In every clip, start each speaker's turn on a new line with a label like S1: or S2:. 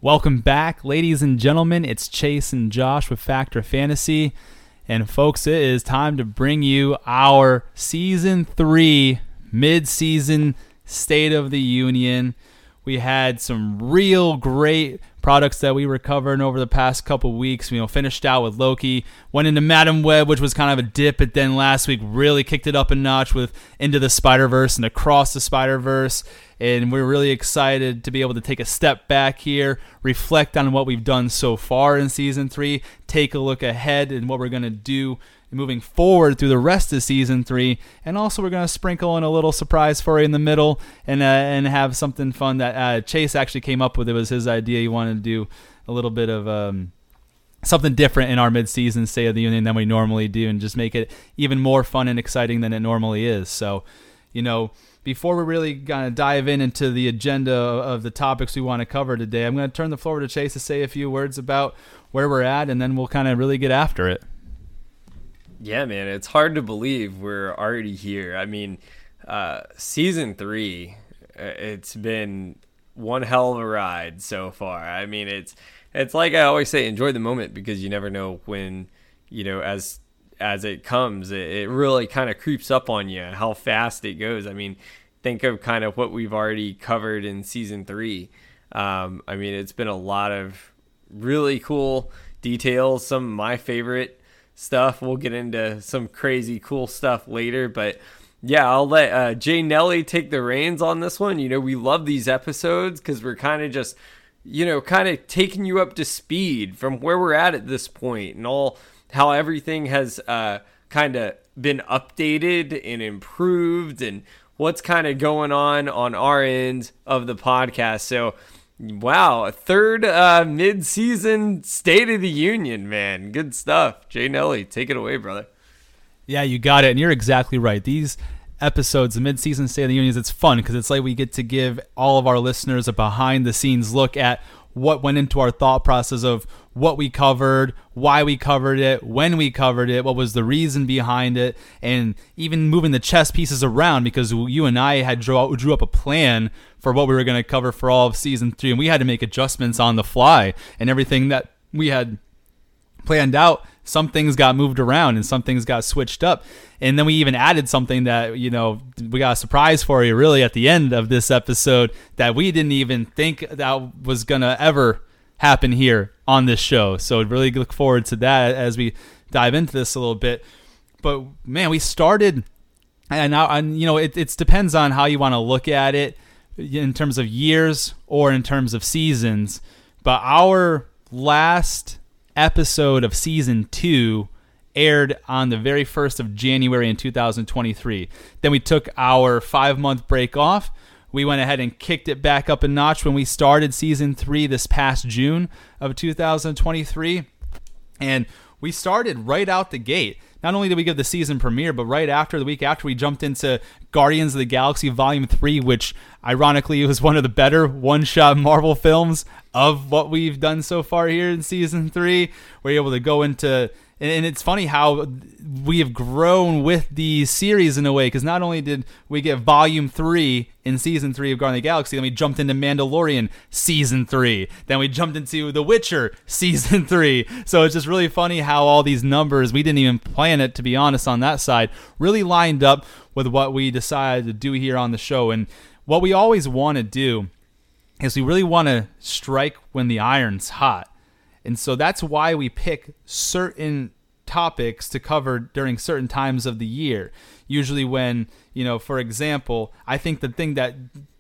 S1: Welcome back, ladies and gentlemen. It's Chase and Josh with Factor Fantasy. And folks, it is time to bring you our Season 3 mid-season State of the Union. We had some real great products that we were covering over the past couple weeks. Finished out with Loki, went into Madam Web, which was kind of a dip, but then last week really kicked it up a notch with Into the Spider-Verse and Across the Spider-Verse. And we're really excited to be able to take a step back here, reflect on what we've done so far in Season 3, take a look ahead and what we're going to do moving forward through the rest of Season 3. And also we're going to sprinkle in a little surprise for you in the middle and have something fun that Chase actually came up with. It was his idea. He wanted to do a little bit of something different in our mid-season State of the Union than we normally do and just make it even more fun and exciting than it normally is. So, before we're really going to dive into the agenda of the topics we want to cover today, I'm going to turn the floor over to Chase to say a few words about where we're at, and then we'll kind of really get after it.
S2: Yeah, man, it's hard to believe we're already here. I mean, Season 3, it's been one hell of a ride so far. I mean, it's like I always say, enjoy the moment, because you never know when, as it comes, it really kind of creeps up on you, how fast it goes. I mean, think of kind of what we've already covered in Season 3. I mean, it's been a lot of really cool details, some of my favorite stuff. We'll get into some crazy cool stuff later, but yeah, I'll let Jay Nelly take the reins on this one. We love these episodes because we're kind of just, kind of taking you up to speed from where we're at this point and all how everything has kind of been updated and improved and what's kind of going on our end of the podcast. So, wow, a third mid-season State of the Union, man. Good stuff. Jay Nelly, take it away, brother.
S1: Yeah, you got it, and you're exactly right. These episodes, the mid-season State of the Union, it's fun because it's like we get to give all of our listeners a behind-the-scenes look at what went into our thought process of what we covered, why we covered it, when we covered it, what was the reason behind it, and even moving the chess pieces around because you and I had drew up a plan for what we were going to cover for all of Season 3, and we had to make adjustments on the fly, and everything that we had planned out, some things got moved around and some things got switched up. And then we even added something that, we got a surprise for you really at the end of this episode that we didn't even think that was going to ever happen here on this show. So really look forward to that as we dive into this a little bit. But man, we started, and it depends on how you want to look at it in terms of years or in terms of seasons. But our last episode of Season 2 aired on the very 1st of January in 2023. Then we took our 5-month break off. We went ahead and kicked it back up a notch when we started Season 3 this past June of 2023. And we started right out the gate. Not only did we give the season premiere, but right after, the week after, we jumped into Guardians of the Galaxy Volume 3, which ironically was one of the better one-shot Marvel films of what we've done so far here in Season 3. We're able to go into... And it's funny how we have grown with the series in a way, because not only did we get Volume 3 in Season 3 of Guardians of the Galaxy, then we jumped into Mandalorian Season 3. Then we jumped into The Witcher Season 3. So it's just really funny how all these numbers, we didn't even plan it, to be honest, on that side, really lined up with what we decided to do here on the show. And what we always want to do is we really want to strike when the iron's hot. And so that's why we pick certain topics to cover during certain times of the year. Usually when, for example, I think the thing that,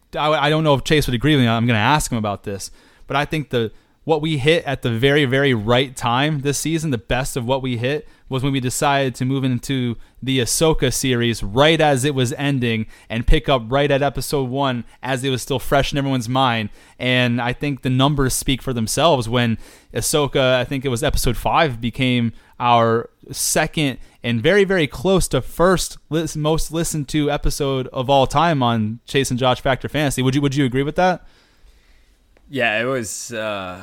S1: I don't know if Chase would agree with me, I'm going to ask him about this, but I think what we hit at the very, very right time this season, the best of what we hit, was when we decided to move into the Ahsoka series right as it was ending and pick up right at episode 1 as it was still fresh in everyone's mind. And I think the numbers speak for themselves when Ahsoka, I think it was episode 5, became our second and very, very close to first most listened to episode of all time on Chase and Josh Factor Fantasy. Would you agree with that?
S2: Yeah, it was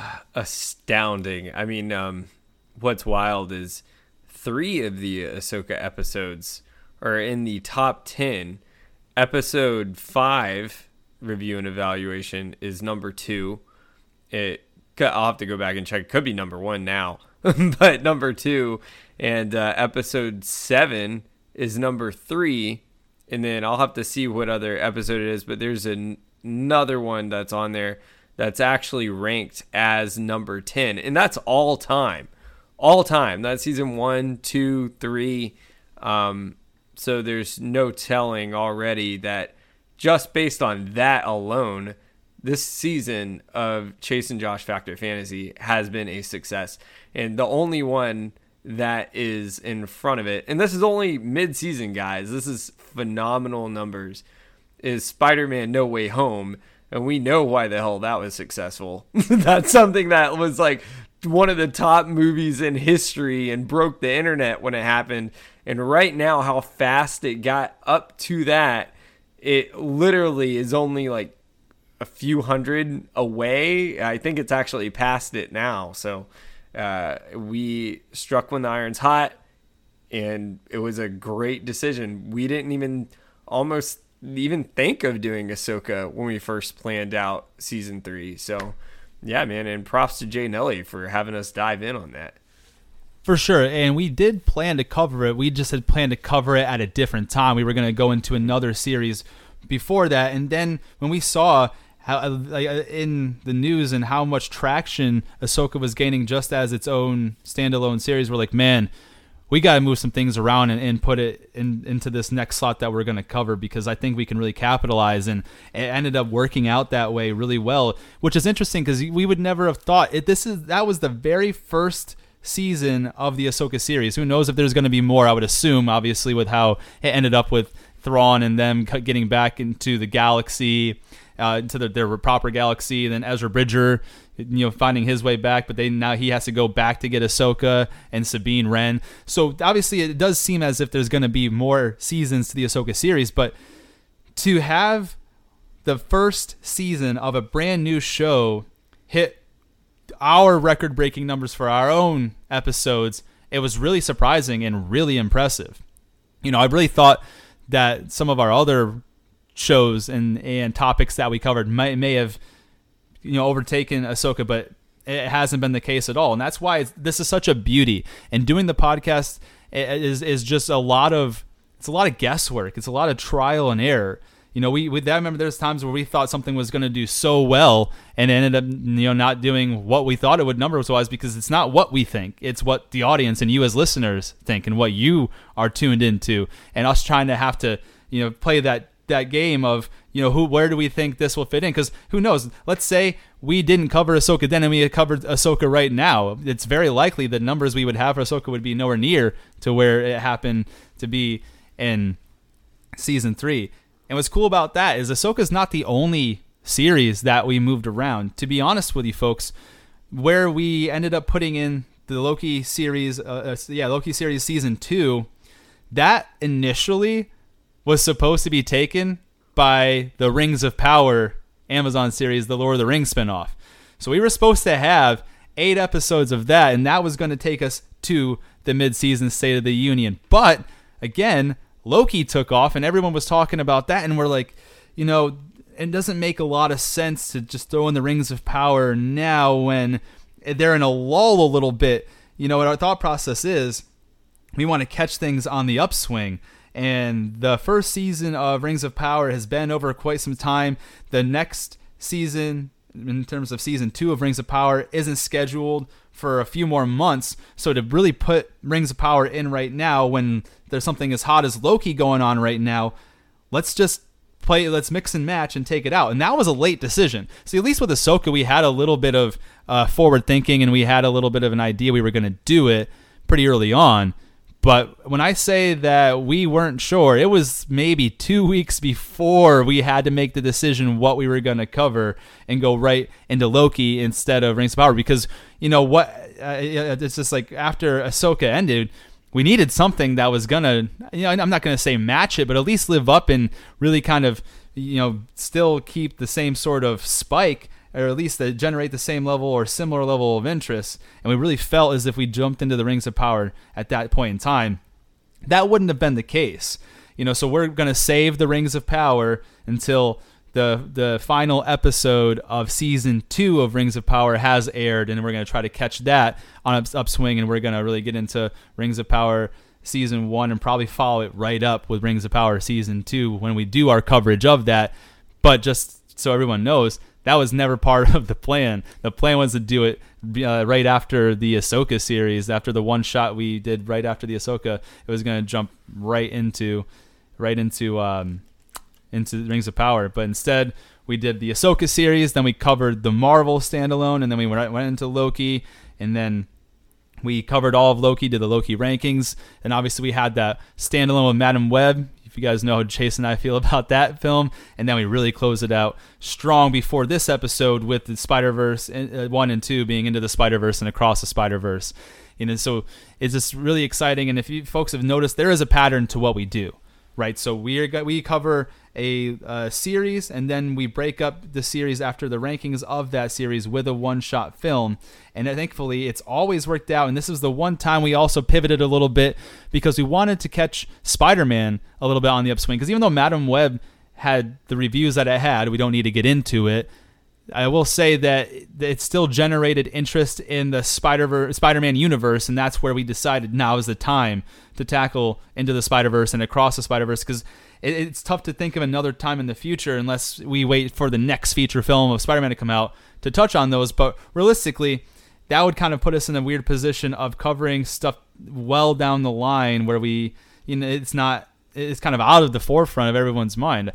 S2: astounding. I mean, what's wild is 3 of the Ahsoka episodes are in the top 10. Episode 5, Review and Evaluation, is number 2. It I'll have to go back and check. It could be number 1 now, but number 2, and episode 7 is number 3, and then I'll have to see what other episode it is. But there's another one that's on there that's actually ranked as number 10, and that's all time. That's season 1, 2, 3. So there's no telling already that just based on that alone, this season of Chase and Josh Factor Fantasy has been a success. And the only one that is in front of it, and this is only mid-season, guys, this is phenomenal numbers, is Spider-Man No Way Home. And we know why the hell that was successful. That's something that was like one of the top movies in history and broke the internet when it happened. And right now, how fast it got up to that, it literally is only like a few hundred away. I think it's actually past it now. So we struck when the iron's hot, and it was a great decision. We didn't even think of doing Ahsoka when we first planned out season 3. So yeah, man, and props to Jay Nelly for having us dive in on that.
S1: For sure, and we did plan to cover it. We just had planned to cover it at a different time. We were going to go into another series before that, and then when we saw how in the news and how much traction Ahsoka was gaining just as its own standalone series, we're like, man, we got to move some things around and put it into this next slot that we're going to cover, because I think we can really capitalize, and it ended up working out that way really well, which is interesting because we would never have thought it. That was the very first season of the Ahsoka series. Who knows if there's going to be more? I would assume, obviously, with how it ended up with Thrawn and them getting back into the galaxy, into their proper galaxy, and then Ezra Bridger, finding his way back, but now he has to go back to get Ahsoka and Sabine Wren. So obviously it does seem as if there's going to be more seasons to the Ahsoka series, but to have the first season of a brand new show hit our record-breaking numbers for our own episodes, it was really surprising and really impressive. I really thought that some of our other shows and topics that we covered may have overtaken Ahsoka, but it hasn't been the case at all. And that's why this is such a beauty. And doing the podcast is just a lot of guesswork. It's a lot of trial and error. I remember there's times where we thought something was going to do so well and it ended up not doing what we thought it would numbers-wise, because it's not what we think. It's what the audience and you as listeners think and what you are tuned into, and us trying to have to play that game of where do we think this will fit in, because who knows, let's say we didn't cover Ahsoka then and we had covered Ahsoka right now, it's very likely the numbers we would have for Ahsoka would be nowhere near to where it happened to be in season 3. And what's cool about that is Ahsoka's not the only series that we moved around. To be honest with you folks, where we ended up putting in the Loki series, Loki series season 2, that initially was supposed to be taken by the Rings of Power Amazon series, the Lord of the Rings spinoff. So we were supposed to have 8 episodes of that, and that was going to take us to the mid-season State of the Union. But again, Loki took off, and everyone was talking about that, and we're like, it doesn't make a lot of sense to just throw in the Rings of Power now when they're in a lull a little bit. What our thought process is, we want to catch things on the upswing. And the first season of Rings of Power has been over quite some time. The next season, in terms of season 2 of Rings of Power, isn't scheduled for a few more months. So to really put Rings of Power in right now when there's something as hot as Loki going on right now, let's mix and match and take it out. And that was a late decision. See, at least with Ahsoka, we had a little bit of forward thinking, and we had a little bit of an idea we were going to do it pretty early on. But when I say that we weren't sure, it was maybe 2 weeks before we had to make the decision what we were going to cover and go right into Loki instead of Rings of Power. Because, it's just like after Ahsoka ended, we needed something that was going to, I'm not going to say match it, but at least live up and really kind of, still keep the same sort of spike, or at least generate the same level or similar level of interest. And we really felt as if we jumped into the Rings of Power at that point in time. That wouldn't have been the case. So we're going to save the Rings of Power until the final episode of season 2 of Rings of Power has aired, and we're going to try to catch that on upswing, and we're going to really get into Rings of Power season 1 and probably follow it right up with Rings of Power season 2 when we do our coverage of that. But just so everyone knows, that was never part of the plan. The plan was to do it right after the Ahsoka series. After the one shot we did right after the Ahsoka, it was going to jump right into Rings of Power. But instead, we did the Ahsoka series, then we covered the Marvel standalone, and then we went into Loki, and then we covered all of Loki, did the Loki rankings, and obviously we had that standalone with Madam Web. If you guys know how Chase and I feel about that film, and then we really closed it out strong before this episode with the Spider-Verse 1 and 2 being Into the Spider-Verse and Across the Spider-Verse. So it's just really exciting, and if you folks have noticed, there is a pattern to what we do. Right, so we cover a series, and then we break up the series after the rankings of that series with a one-shot film. And thankfully, it's always worked out. And this is the one time we also pivoted a little bit because we wanted to catch Spider-Man a little bit on the upswing. Because even though Madam Web had the reviews that it had, we don't need to get into it. I will say that it still generated interest in the Spider-Man universe, and that's where we decided now is the time to tackle Into the Spider-Verse and Across the Spider-Verse, because it's tough to think of another time in the future unless we wait for the next feature film of Spider-Man to come out to touch on those. But realistically, that would kind of put us in a weird position of covering stuff well down the line where it's kind of out of the forefront of everyone's mind.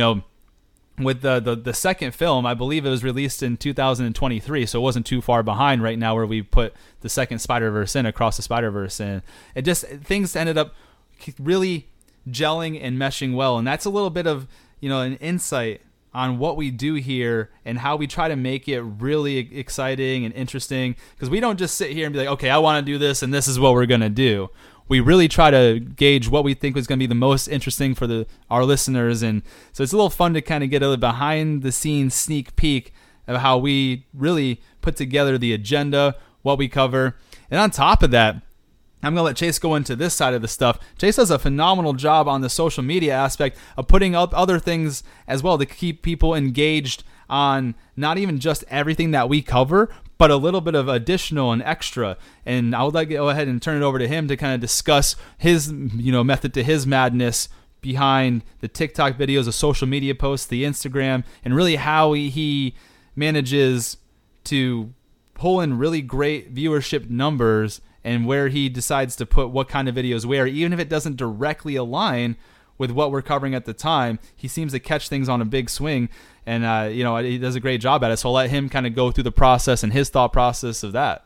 S1: With the second film, I believe it was released in 2023, so it wasn't too far behind right now where we put the second Spider-Verse in, Across the Spider-Verse, and things ended up really gelling and meshing well, and that's a little bit of an insight on what we do here and how we try to make it really exciting and interesting, because we don't just sit here and be like, okay, I want to do this and this is what we're going to do. We really try to gauge what we think is going to be the most interesting for our listeners. And so it's a little fun to kind of get a behind the scenes sneak peek of how we really put together the agenda, what we cover. And on top of that, I'm going to let Chase go into this side of the stuff. Chase does a phenomenal job on the social media aspect of putting up other things as well to keep people engaged on not even just everything that we cover, but a little bit of additional and extra. And I would like to go ahead and turn it over to him to kind of discuss his method to his madness behind the TikTok videos, the social media posts, the Instagram, and really how he manages to pull in really great viewership numbers and where he decides to put what kind of videos where, even if it doesn't directly align with what we're covering at the time. He seems to catch things on a big swing, and he does a great job at it. So I'll let him kind of go through the process and his thought process of that.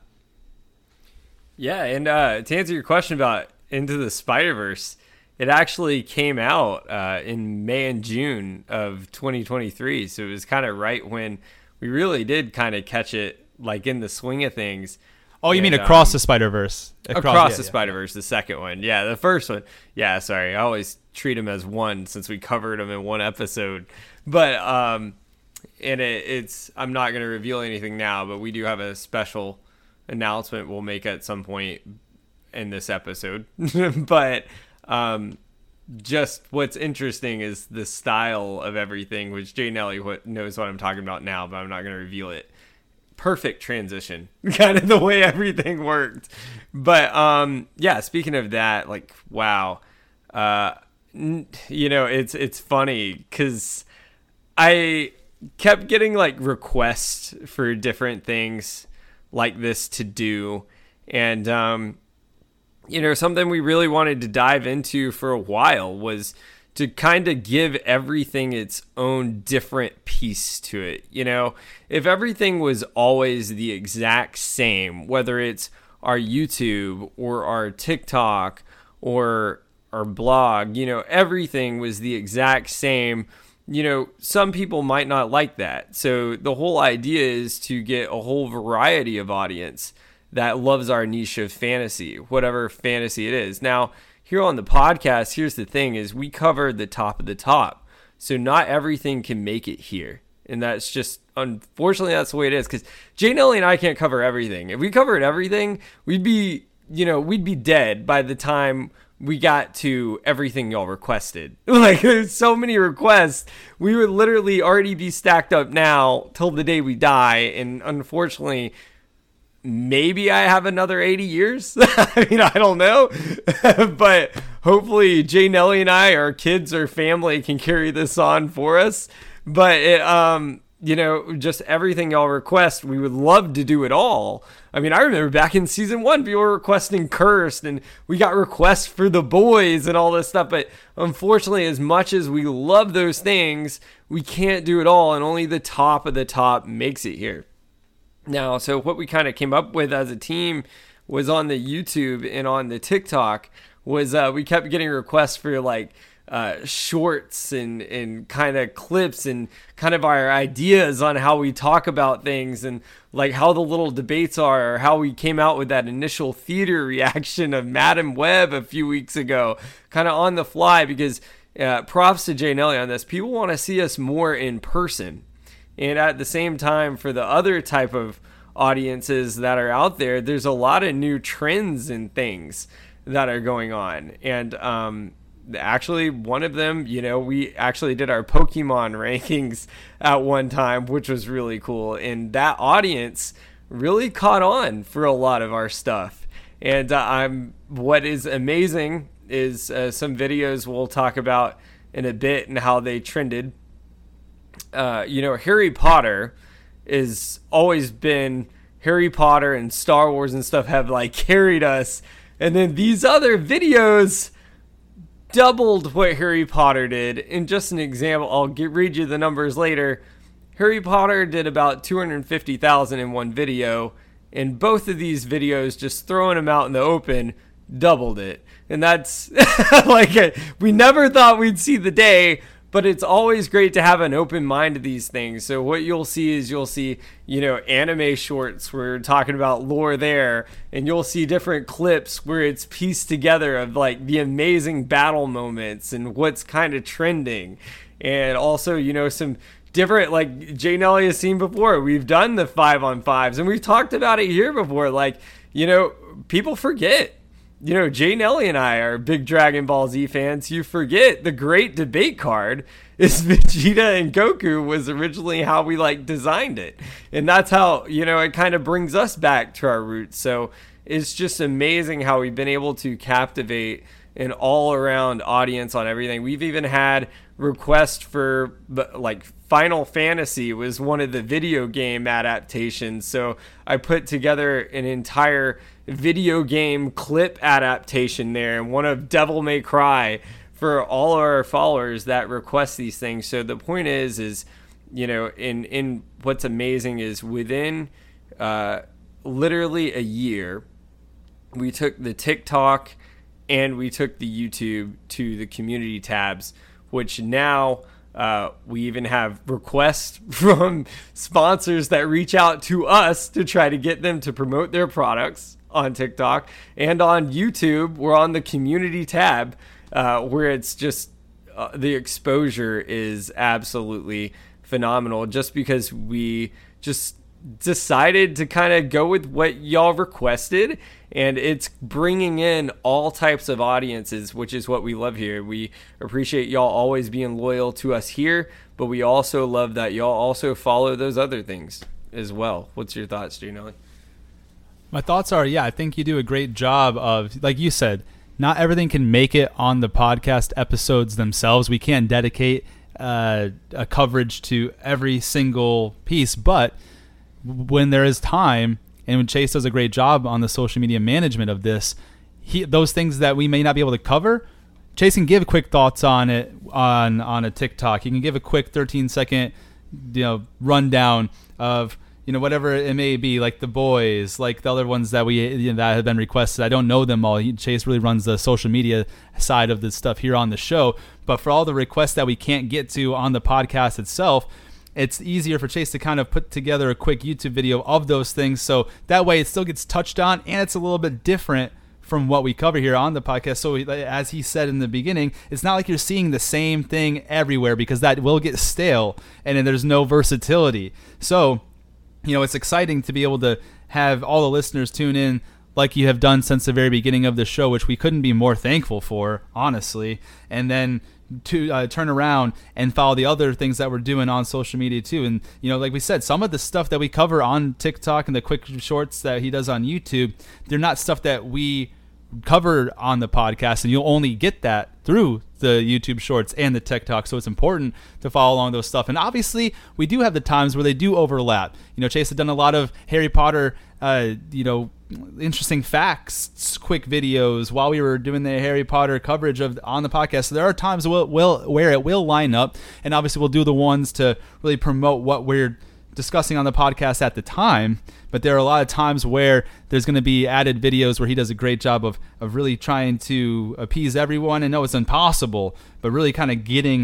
S2: Yeah, and to answer your question about Into the Spider-Verse, it actually came out in May and June of 2023, so it was kind of right when we really did kind of catch it, like in the swing of things.
S1: Oh, you mean Across the Spider-Verse?
S2: Across the Spider-Verse, the second one. Yeah, the first one. Yeah, sorry. I always treat them as one since we covered them in one episode. But and it's I'm not going to reveal anything now, but we do have a special announcement we'll make at some point in this episode. But just what's interesting is the style of everything, which Jay Nelly knows what I'm talking about now, but I'm not going to reveal it. Perfect transition, kind of the way everything worked. But yeah, speaking of that, like, wow, it's funny because I kept getting like requests for different things like this to do, and something we really wanted to dive into for a while was to kind of give everything its own different piece to it. If everything was always the exact same, whether it's our YouTube or our TikTok or our blog, everything was the exact same, some people might not like that. So the whole idea is to get a whole variety of audience that loves our niche of fantasy, whatever fantasy it is. Now, here on the podcast, here's the thing, is we cover the top of the top. So not everything can make it here. And that's just, unfortunately, that's the way it is. Because Jay Nelly and I can't cover everything. If we covered everything, we'd be dead by the time we got to everything y'all requested. Like, there's so many requests. We would literally already be stacked up now till the day we die. And unfortunately, maybe I have another 80 years. I mean, I don't know. But hopefully Jay Nelly and I, our kids or family, can carry this on for us. But it, just everything y'all request, we would love to do it all. I mean, I remember back in season 1, people were requesting Cursed, and we got requests for The Boys and all this stuff. But unfortunately, as much as we love those things, we can't do it all, and only the top of the top makes it here. Now, so what we kind of came up with as a team was on the YouTube and on the TikTok was we kept getting requests for like shorts and kind of clips and kind of our ideas on how we talk about things and like how the little debates are, or how we came out with that initial theater reaction of Madam Web a few weeks ago, kind of on the fly, because props to Jay Nelly on this. People want to see us more in person. And at the same time, for the other type of audiences that are out there, there's a lot of new trends and things that are going on. And actually, one of them, we actually did our Pokemon rankings at one time, which was really cool. And that audience really caught on for a lot of our stuff. And what is amazing is some videos we'll talk about in a bit and how they trended. Harry Potter is always been Harry Potter, and Star Wars and stuff have like carried us. And then these other videos doubled what Harry Potter did. And just an example, I'll read you the numbers later. Harry Potter did about 250,000 in one video, and both of these videos, just throwing them out in the open, doubled it. And that's like, we never thought we'd see the day, but it's always great to have an open mind to these things. So what you'll see is anime shorts where we're talking about lore there, and you'll see different clips where it's pieced together of like the amazing battle moments and what's kind of trending. And also, some different, like Jay Nelly has seen before. We've done the 5-on-5s, and we've talked about it here before. Like, people forget. Jay Nelly and I are big Dragon Ball Z fans. You forget the great debate card is Vegeta and Goku was originally how we designed it. And that's how, it kind of brings us back to our roots. So it's just amazing how we've been able to captivate an all around audience on everything. We've even had requests for Final Fantasy was one of the video game adaptations. So I put together an entire video game clip adaptation there, and one of Devil May Cry for all our followers that request these things. So the point is in what's amazing is within literally a year, we took the TikTok and we took the YouTube to the community tabs, which now we even have requests from sponsors that reach out to us to try to get them to promote their products on TikTok. And on YouTube, we're on the community tab, where it's just the exposure is absolutely phenomenal, just because we just decided to kind of go with what y'all requested, and it's bringing in all types of audiences, which is what we love here. We appreciate y'all always being loyal to us here, but we also love that y'all also follow those other things as well. What's your thoughts, Jay Nelly?
S1: My thoughts are, I think you do a great job of, like you said, not everything can make it on the podcast episodes themselves. We can't dedicate a coverage to every single piece, but when there is time, and when Chase does a great job on the social media management of this, those things that we may not be able to cover, Chase can give quick thoughts on it on a TikTok. He can give a quick 13-second rundown of whatever it may be, like The Boys, like the other ones that that have been requested. I don't know them all. Chase really runs the social media side of this stuff here on the show. But for all the requests that we can't get to on the podcast itself, it's easier for Chase to kind of put together a quick YouTube video of those things. So that way it still gets touched on, and it's a little bit different from what we cover here on the podcast. So as he said in the beginning, it's not like you're seeing the same thing everywhere, because that will get stale and then there's no versatility. So it's exciting to be able to have all the listeners tune in like you have done since the very beginning of the show, which we couldn't be more thankful for, honestly, and then to turn around and follow the other things that we're doing on social media too. And, like we said, some of the stuff that we cover on TikTok and the quick shorts that he does on YouTube, they're not stuff that we covered on the podcast, and you'll only get that through the YouTube shorts and the TikTok. So it's important to follow along those stuff. And obviously we do have the times where they do overlap. Chase had done a lot of Harry Potter, interesting facts, quick videos while we were doing the Harry Potter coverage on the podcast. So there are times where it will line up, and obviously we'll do the ones to really promote what we're discussing on the podcast at the time. But there are a lot of times where there's going to be added videos where he does a great job of really trying to appease everyone. And no, it's impossible, but really kind of getting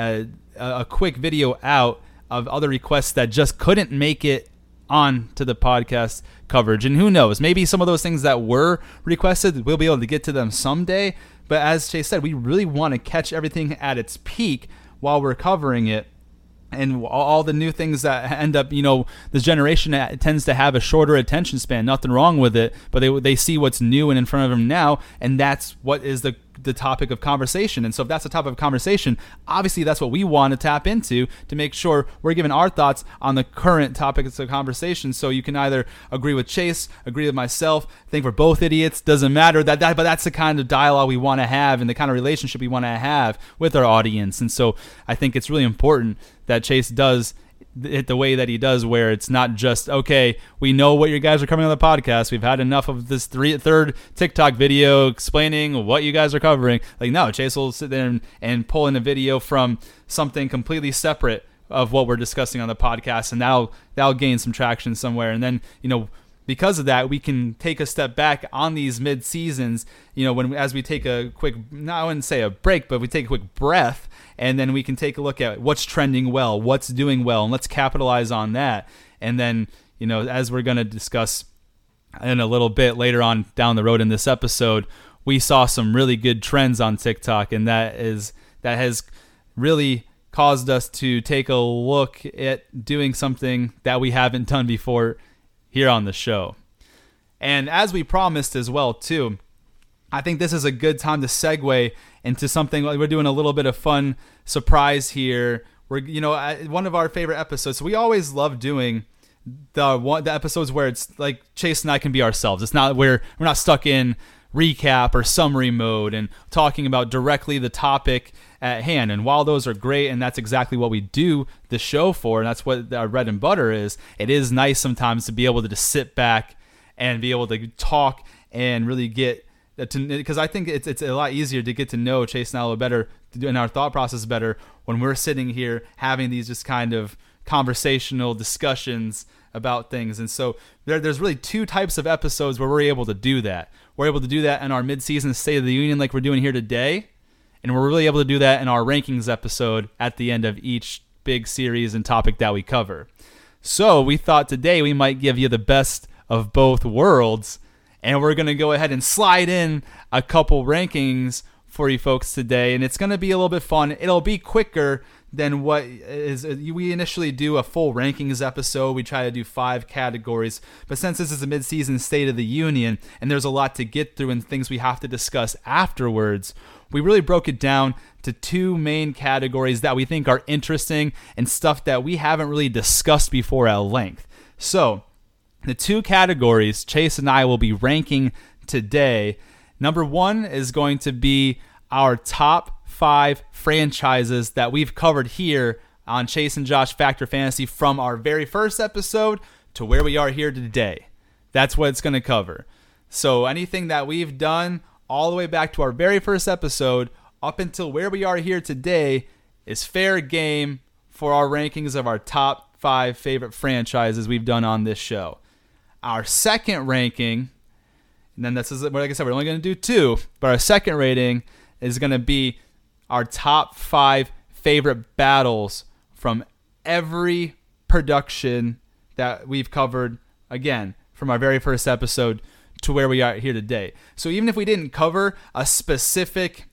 S1: a quick video out of other requests that just couldn't make it on to the podcast coverage. And who knows, maybe some of those things that were requested, we'll be able to get to them someday. But as Chase said, we really want to catch everything at its peak while we're covering it. And all the new things that end up, this generation tends to have a shorter attention span. Nothing wrong with it, but they see what's new and in front of them now, and that's what is the topic of conversation. And so if that's the topic of conversation, obviously that's what we want to tap into to make sure we're giving our thoughts on the current topics of conversation. So you can either agree with Chase, agree with myself, think we're both idiots, doesn't matter. But that's the kind of dialogue we want to have and the kind of relationship we want to have with our audience. And so I think it's really important that Chase does it the way that he does, where it's not just, okay, we know what you guys are covering on the podcast, we've had enough of this third TikTok video explaining what you guys are covering. Like, no, Chase will sit there and pull in a video from something completely separate of what we're discussing on the podcast, and that'll gain some traction somewhere. And then, because of that, we can take a step back on these mid seasons, as we take a quick, I wouldn't say a break, but we take a quick breath, and then we can take a look at what's trending well, what's doing well, and let's capitalize on that. And then, as we're going to discuss in a little bit later on down the road in this episode, we saw some really good trends on TikTok, and that has really caused us to take a look at doing something that we haven't done before here on the show. And as we promised as well too, I think this is a good time to segue into something. We're doing a little bit of fun surprise here. We're, one of our favorite episodes. So we always love doing the episodes where it's like Chase and I can be ourselves. It's not we're not stuck in recap or summary mode and talking about directly the topic at hand. And while those are great, and that's exactly what we do the show for, and that's what our bread and butter is, it is nice sometimes to be able to just sit back and be able to talk and really get to, because I think it's a lot easier to get to know Chase and I a little better and our thought process better when we're sitting here having these just kind of conversational discussions about things. And so there's really two types of episodes where we're able to do that. We're able to do that in our mid-season State of the Union like we're doing here today, and we're really able to do that in our rankings episode at the end of each big series and topic that we cover. So we thought today we might give you the best of both worlds, and we're going to go ahead and slide in a couple rankings for you folks today, and it's going to be a little bit fun. It'll be quicker than what is we initially do a full rankings episode. We try to do 5 categories, but since this is a mid-season State of the Union and there's a lot to get through and things we have to discuss afterwards, we really broke it down to 2 main categories that we think are interesting and stuff that we haven't really discussed before at length. So the 2 categories Chase and I will be ranking today. Number 1 is going to be our top 5 franchises that we've covered here on Chase and Josh Factor Fantasy from our very first episode to where we are here today. That's what it's going to cover. So anything that we've done all the way back to our very first episode up until where we are here today is fair game for our rankings of our top 5 favorite franchises we've done on this show. Our second ranking, and then this is, like I said, we're only going to do 2, but our second rating is going to be our top 5 favorite battles from every production that we've covered, again, from our very first episode to where we are here today. So even if we didn't cover a specific,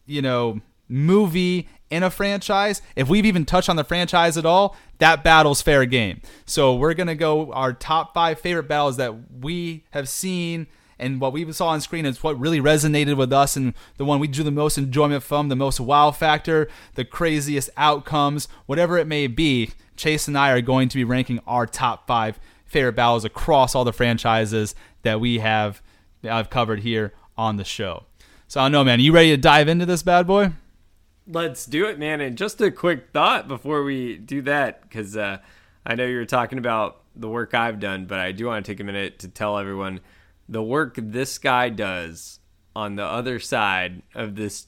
S1: movie in a franchise, if we've even touched on the franchise at all, that battle's fair game. So we're going to go our top 5 favorite battles that we have seen and what we saw on screen is what really resonated with us, and the one we drew the most enjoyment from, the most wow factor, the craziest outcomes, whatever it may be. Chase and I are going to be ranking our top 5 favorite battles across all the franchises that I've covered here on the show. So I don't know, man. You ready to dive into this bad boy?
S2: Let's do it, man. And just a quick thought before we do that, because I know you were talking about the work I've done, but I do want to take a minute to tell everyone the work this guy does on the other side of this,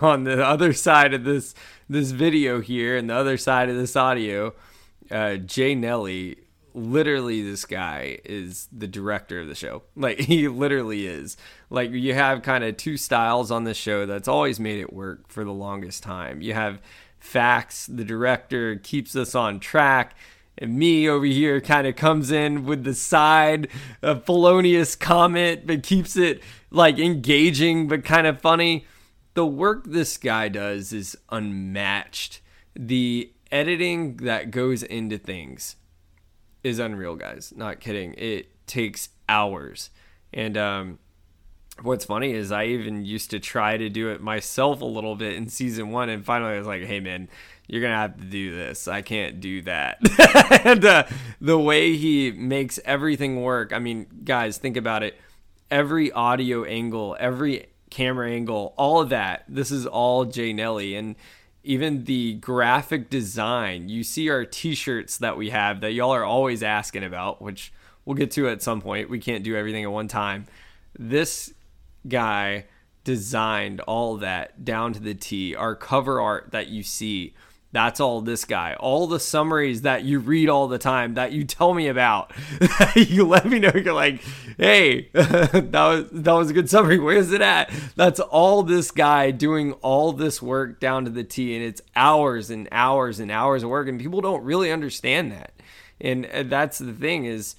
S2: this video here, and the other side of this audio. Jay Nelly, literally, this guy is the director of the show. Like, he literally is. Like, you have kind of 2 styles on the show that's always made it work for the longest time. You have Fax, the director, keeps us on track, and me over here kind of comes in with the side of felonious comment, but keeps it like engaging but kind of funny. The work this guy does is unmatched. The editing that goes into things is unreal, guys. Not kidding. It takes hours. And what's funny is I even used to try to do it myself a little bit in season 1, and finally I was like, hey man, you're gonna have to do this. I can't do that. And the way he makes everything work, I mean, guys, think about it. Every audio angle, every camera angle, all of that, this is all Jay Nelly. And even the graphic design, you see our t-shirts that we have that y'all are always asking about, which we'll get to at some point. We can't do everything at one time. This guy designed all that down to the T. Our cover art that you see, that's all this guy. All the summaries that you read all the time, that you tell me about, you let me know, you're like, hey, that was a good summary. Where's it at? That's all this guy doing all this work down to the T, and it's hours and hours and hours of work, and people don't really understand that. And that's the thing is,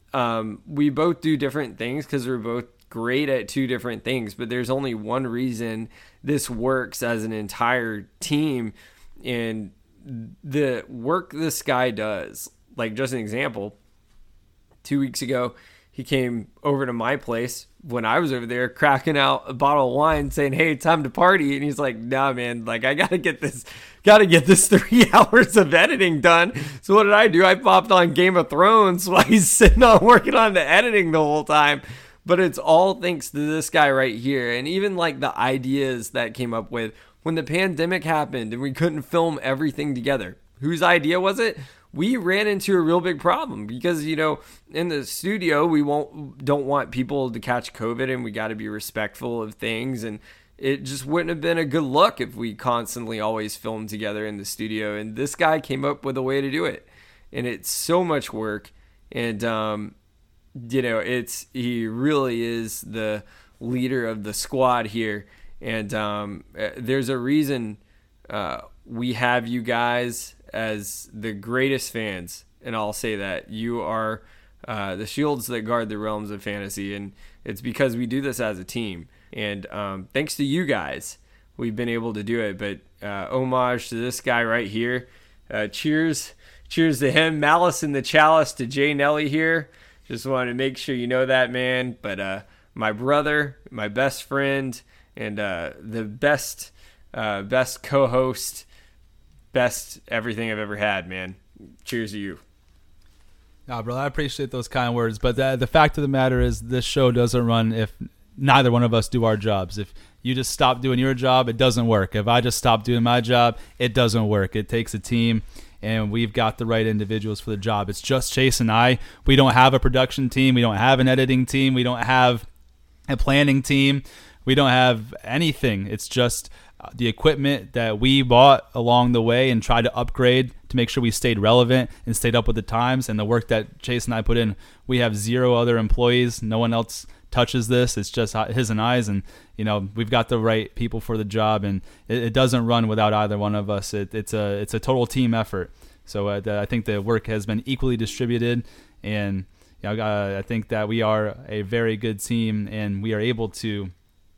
S2: we both do different things because we're both great at 2 different things, but there's only one reason this works as an entire team. And the work this guy does, like, just an example, 2 weeks ago, he came over to my place when I was over there cracking out a bottle of wine saying, hey, time to party. And he's like, nah, man, like, I got to get this 3 hours of editing done. So what did I do? I popped on Game of Thrones while he's sitting on working on the editing the whole time. But it's all thanks to this guy right here. And even like the ideas that came up with when the pandemic happened and we couldn't film everything together. Whose idea was it? We ran into a real big problem because, you know, in the studio, we don't want people to catch COVID, and we got to be respectful of things. And it just wouldn't have been a good look if we constantly always filmed together in the studio. And this guy came up with a way to do it. And it's so much work. And, you know, he really is the leader of the squad here. And there's a reason we have you guys as the greatest fans. And I'll say that. You are the shields that guard the realms of fantasy. And it's because we do this as a team. And thanks to you guys, we've been able to do it. But homage to this guy right here. Cheers to him. Malice in the Chalice to Jay Nelly here. Just wanted to make sure you know that, man. But my brother, my best friend, and the best co-host, best everything I've ever had, man. Cheers to you.
S1: Nah, bro, I appreciate those kind words. But the fact of the matter is this show doesn't run if neither one of us do our jobs. If you just stop doing your job, it doesn't work. If I just stop doing my job, it doesn't work. It takes a team, and we've got the right individuals for the job. It's just Chase and I. We don't have a production team. We don't have an editing team. We don't have a planning team. We don't have anything. It's just the equipment that we bought along the way and tried to upgrade to make sure we stayed relevant and stayed up with the times, and the work that Chase and I put in. We have 0 other employees. No one else touches this. It's just his and I's, and you know, we've got the right people for the job, and it doesn't run without either one of us. It's a total team effort. So I think the work has been equally distributed, and you know, I think that we are a very good team, and we are able to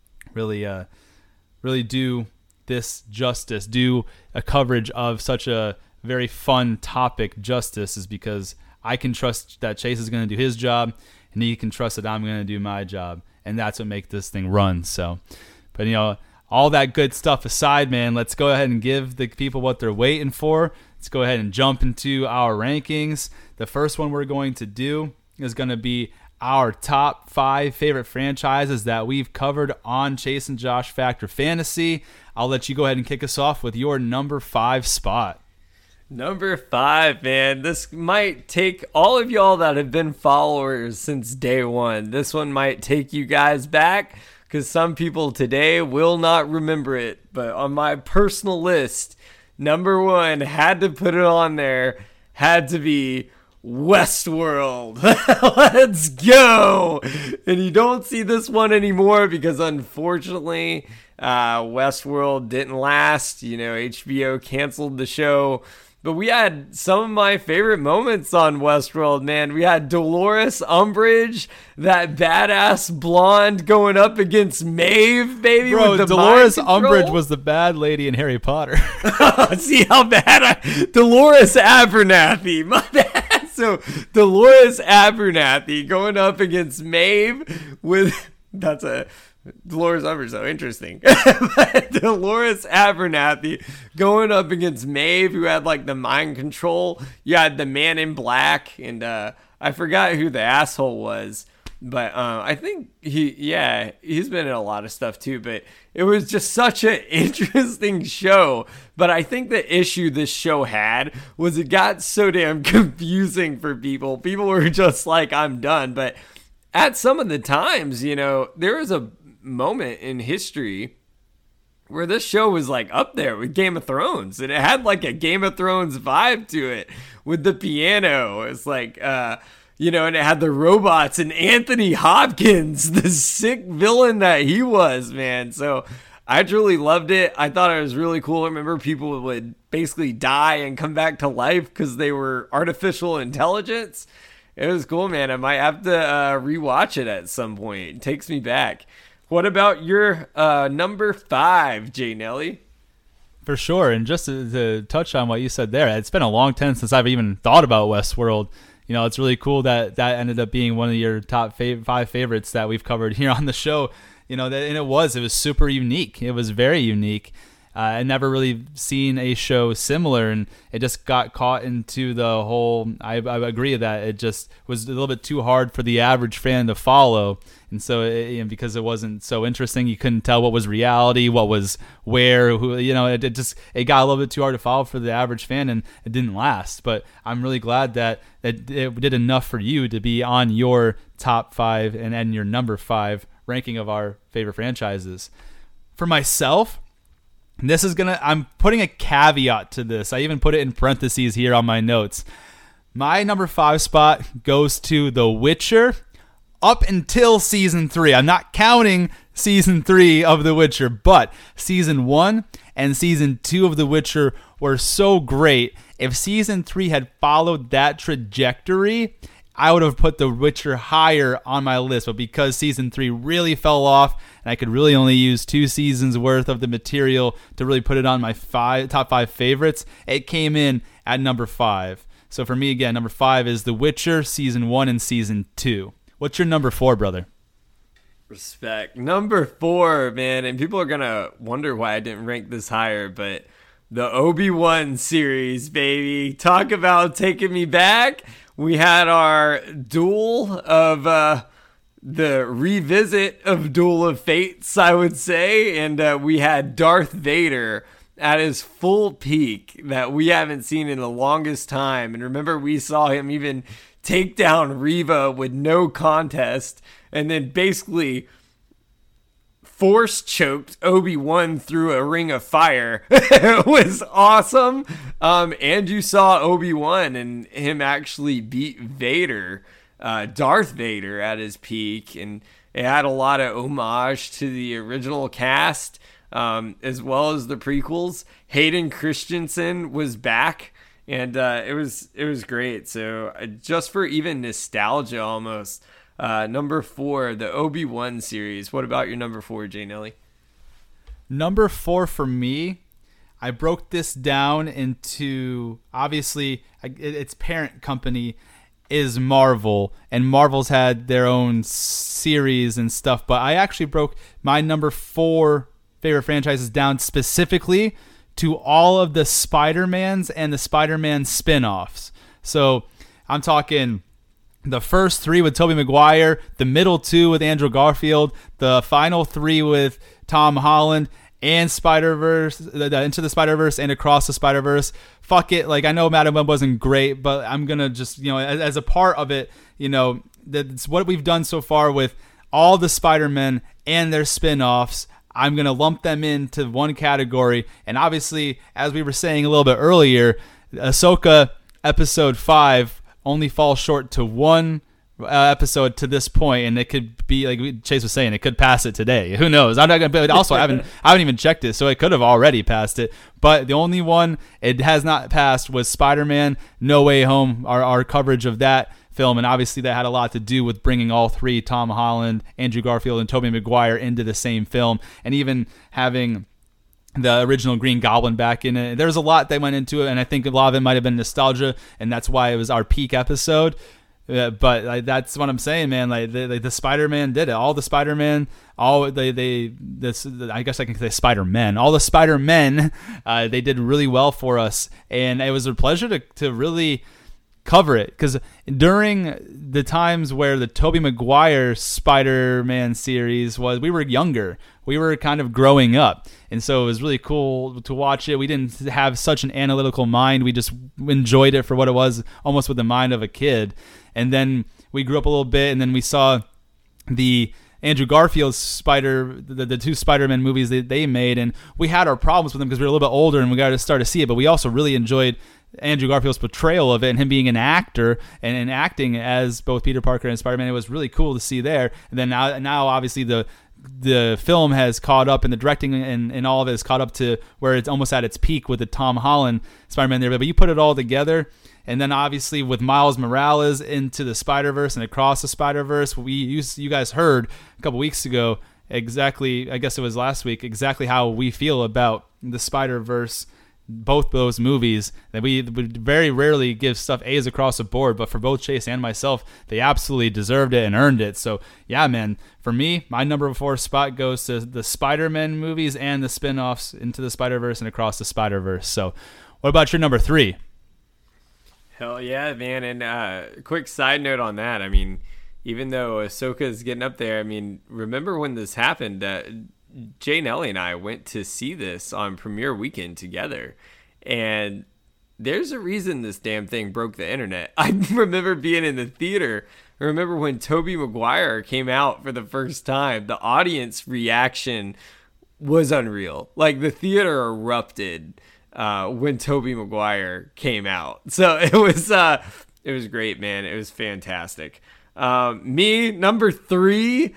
S1: really do this justice, do a coverage of such a very fun topic justice, is because I can trust that Chase is going to do his job, and he can trust that I'm going to do my job. and that's what makes this thing run. So, but all that good stuff aside, man, let's go ahead and give the people what they're waiting for. Let's go ahead and jump into our rankings. The first one we're going to do is going to be our top 5 favorite franchises that we've covered on Chase and Josh Factor Fantasy. I'll let you go ahead and kick us off with your number 5 spot.
S2: Number 5, man. This might take all of y'all that have been followers since day one. This one might take you guys back, because some people today will not remember it. But on my personal list, number 1, had to put it on there, had to be Westworld. Let's go. And you don't see this one anymore because unfortunately Westworld didn't last. HBO canceled the show. But we had some of my favorite moments on Westworld, man. We had Dolores Umbridge, that badass blonde, going up against Maeve, baby.
S1: Bro,
S2: with the
S1: Dolores
S2: mind control.
S1: Umbridge was the bad lady in Harry Potter.
S2: See how bad Dolores Abernathy, my bad. So Dolores Abernathy going up against Maeve with Dolores Umbridge, so interesting. Dolores Abernathy going up against Maeve, who had like the mind control. You had the Man in Black, and I forgot who the asshole was, but I think he's been in a lot of stuff too. But it was just such an interesting show. But I think the issue this show had was it got so damn confusing for people. People were just like, I'm done. But at some of the times, there was a moment in history where this show was like up there with Game of Thrones, and it had like a Game of Thrones vibe to it with the piano. It's like and it had the robots and Anthony Hopkins, the sick villain that he was, man. So I truly loved it. I thought it was really cool. I remember people would basically die and come back to life because they were artificial intelligence. It was cool, man. I might have to rewatch it at some point. It takes me back. What about your number 5, Jay Nelly?
S1: For sure. And just to touch on what you said there, it's been a long time since I've even thought about Westworld. It's really cool that ended up being one of your top 5 favorites that we've covered here on the show. And it was super unique. It was very unique. I never really seen a show similar, and it just got caught into the whole. I agree that it just was a little bit too hard for the average fan to follow, and so because it wasn't so interesting, you couldn't tell what was reality, what was where, who. It got a little bit too hard to follow for the average fan, and it didn't last. But I'm really glad that it did enough for you to be on your top 5 and your number 5 ranking of our favorite franchises. For myself, I'm putting a caveat to this. I even put it in parentheses here on my notes. My number 5 spot goes to The Witcher up until season 3. I'm not counting season 3 of The Witcher, but season 1 and season 2 of The Witcher were so great. If season 3 had followed that trajectory, I would have put The Witcher higher on my list, but because season 3 really fell off, and I could really only use 2 seasons worth of the material to really put it on my top 5 favorites, it came in at number 5. So for me, again, number 5 is The Witcher, season 1 and season 2. What's your number 4, brother?
S2: Respect. Number 4, man, and people are going to wonder why I didn't rank this higher, but the Obi-Wan series, baby. Talk about taking me back. We had our duel of the revisit of Duel of Fates, I would say, and we had Darth Vader at his full peak that we haven't seen in the longest time. And remember, we saw him even take down Reva with no contest, and then basically force choked Obi-Wan through a ring of fire. It was awesome. And you saw Obi-Wan and him actually beat Vader, Darth Vader, at his peak. And it had a lot of homage to the original cast, as well as the prequels. Hayden Christensen was back, and it was great. So just for even nostalgia almost, number 4, the Obi-Wan series. What about your number 4, Jay Nelly?
S1: Number 4 for me, I broke this down into, obviously, its parent company is Marvel, and Marvel's had their own series and stuff, but I actually broke my number 4 favorite franchises down specifically to all of the Spider-Mans and the Spider-Man spin-offs. So I'm talking the first 3 with Tobey Maguire, the middle 2 with Andrew Garfield, the final 3 with Tom Holland, and Spider-Verse, Into the Spider-Verse and Across the Spider-Verse. Fuck it. Like, I know Madam Web wasn't great, but I'm going to just, as a part of it, that's what we've done so far with all the Spider-Men and their spin-offs. I'm going to lump them into one category. And obviously, as we were saying a little bit earlier, Ahsoka Episode 5 only falls short to one episode to this point, and it could be like Chase was saying, it could pass it today. Who knows? I'm not gonna. Also, I haven't even checked it, so it could have already passed it. But the only one it has not passed was Spider-Man: No Way Home. Our coverage of that film, and obviously that had a lot to do with bringing all 3, Tom Holland, Andrew Garfield, and Tobey Maguire, into the same film, and even having the original Green Goblin back in it. There's a lot that went into it, and I think a lot of it might have been nostalgia, and that's why it was our peak episode. But that's what I'm saying, man. Like the Spider-Man did it. All the Spider-Man, I guess I can say Spider-Men. All the Spider-Men, they did really well for us, and it was a pleasure to really cover it, because during the times where the Tobey Maguire Spider-Man series was, we were younger. We were kind of growing up, and so it was really cool to watch it. We didn't have such an analytical mind. We just enjoyed it for what it was, almost with the mind of a kid. And then we grew up a little bit, and then we saw the Andrew Garfield the 2 Spider-Man movies they made, and we had our problems with them because we were a little bit older and we got to start to see it, but we also really enjoyed Andrew Garfield's portrayal of it and him being an actor and acting as both Peter Parker and Spider-Man. It was really cool to see there. And then now obviously the film has caught up, and the directing and all of it has caught up to where it's almost at its peak with the Tom Holland Spider-Man there. But you put it all together, and then obviously with Miles Morales Into the Spider-Verse and Across the Spider-Verse, you guys heard a couple weeks ago exactly, I guess it was last week, exactly how we feel about the Spider-Verse, both those movies. That we would very rarely give stuff A's across the board, but for both Chase and myself, they absolutely deserved it and earned it. So yeah, man, for me, my number 4 spot goes to the Spider-Man movies and the spin-offs Into the Spider-Verse and Across the Spider-Verse. So what about your number 3?
S2: Hell yeah, man. And quick side note on that, I mean, even though Ahsoka's getting up there, I mean, remember when this happened, Jay Nelly and I went to see this on premiere weekend together, and there's a reason this damn thing broke the internet. I remember being in the theater. I remember when Tobey Maguire came out for the first time, the audience reaction was unreal. Like, the theater erupted when Tobey Maguire came out. So it was great, man. It was fantastic. Me, number 3,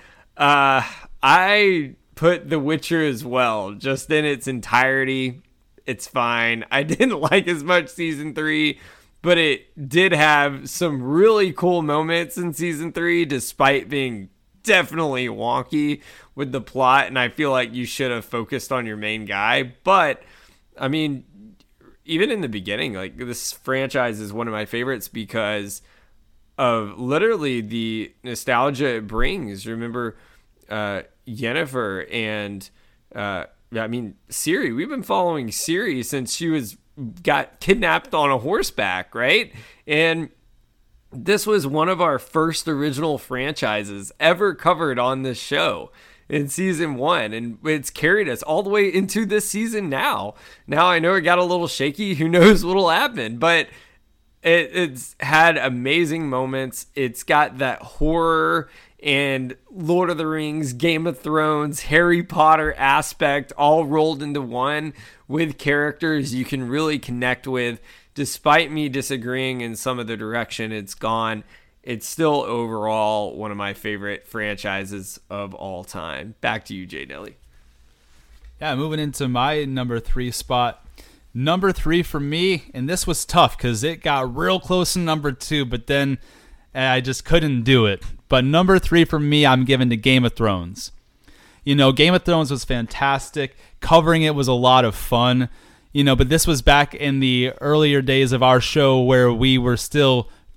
S2: I put The Witcher as well, just in its entirety. It's fine. I didn't like as much season 3, but it did have some really cool moments in season 3, despite being definitely wonky with the plot, and I feel like you should have focused on your main guy. But I mean, even in the beginning, like, this franchise is one of my favorites because of literally the nostalgia it brings. Remember Yennefer and Ciri. We've been following Ciri since she got kidnapped on a horseback, right? And this was one of our first original franchises ever covered on this show in season 1, and it's carried us all the way into this season now. Now I know it got a little shaky. Who knows what'll happen, but it's had amazing moments. It's got that horror and Lord of the Rings, Game of Thrones, Harry Potter aspect all rolled into one with characters you can really connect with. Despite me disagreeing in some of the direction it's gone, it's still overall one of my favorite franchises of all time. Back to you, Jay Nelly.
S1: Yeah, moving into my number 3 spot. Number 3 for me, and this was tough because it got real close to number 2, but then I just couldn't do it. But number 3 for me, I'm giving to Game of Thrones. Game of Thrones was fantastic. Covering it was a lot of fun. But this was back in the earlier days of our show where we were still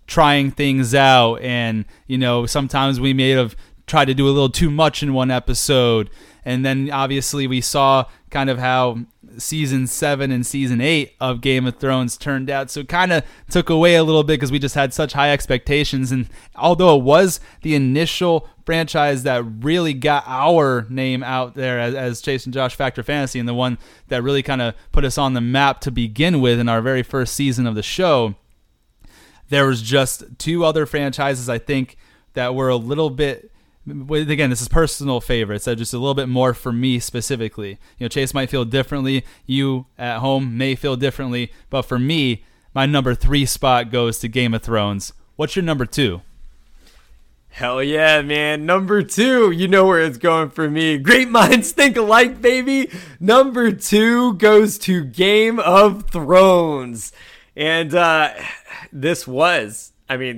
S1: trying things out, and sometimes we may have tried to do a little too much in one episode. And then obviously we saw kind of how season 7 and season 8 of Game of Thrones turned out. So it kind of took away a little bit because we just had such high expectations. And although it was the initial franchise that really got our name out there as Chase and Josh Factor Fantasy, and the one that really kind of put us on the map to begin with in our very first season of the show, there was just 2 other franchises I think that were a little bit, again, this is personal favorites, so just a little bit more for me specifically. Chase might feel differently, you at home may feel differently, but for me, my number 3 spot goes to Game of Thrones. What's your number 2?
S2: Hell yeah, man. Number 2, you know where it's going for me. Great minds think alike, baby. Number 2 goes to Game of Thrones. And this was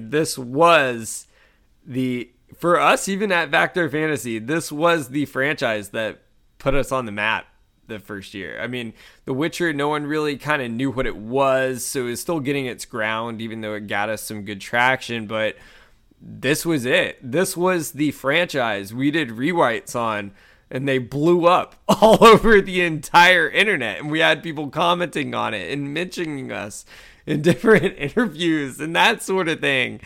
S2: for us, even at Factor Fantasy, this was the franchise that put us on the map the first year. I mean, The Witcher, no one really kind of knew what it was, so it was still getting its ground, even though it got us some good traction. But this was it. This was the franchise we did rewrites on, and they blew up all over the entire internet. And we had people commenting on it and mentioning us in different interviews and that sort of thing.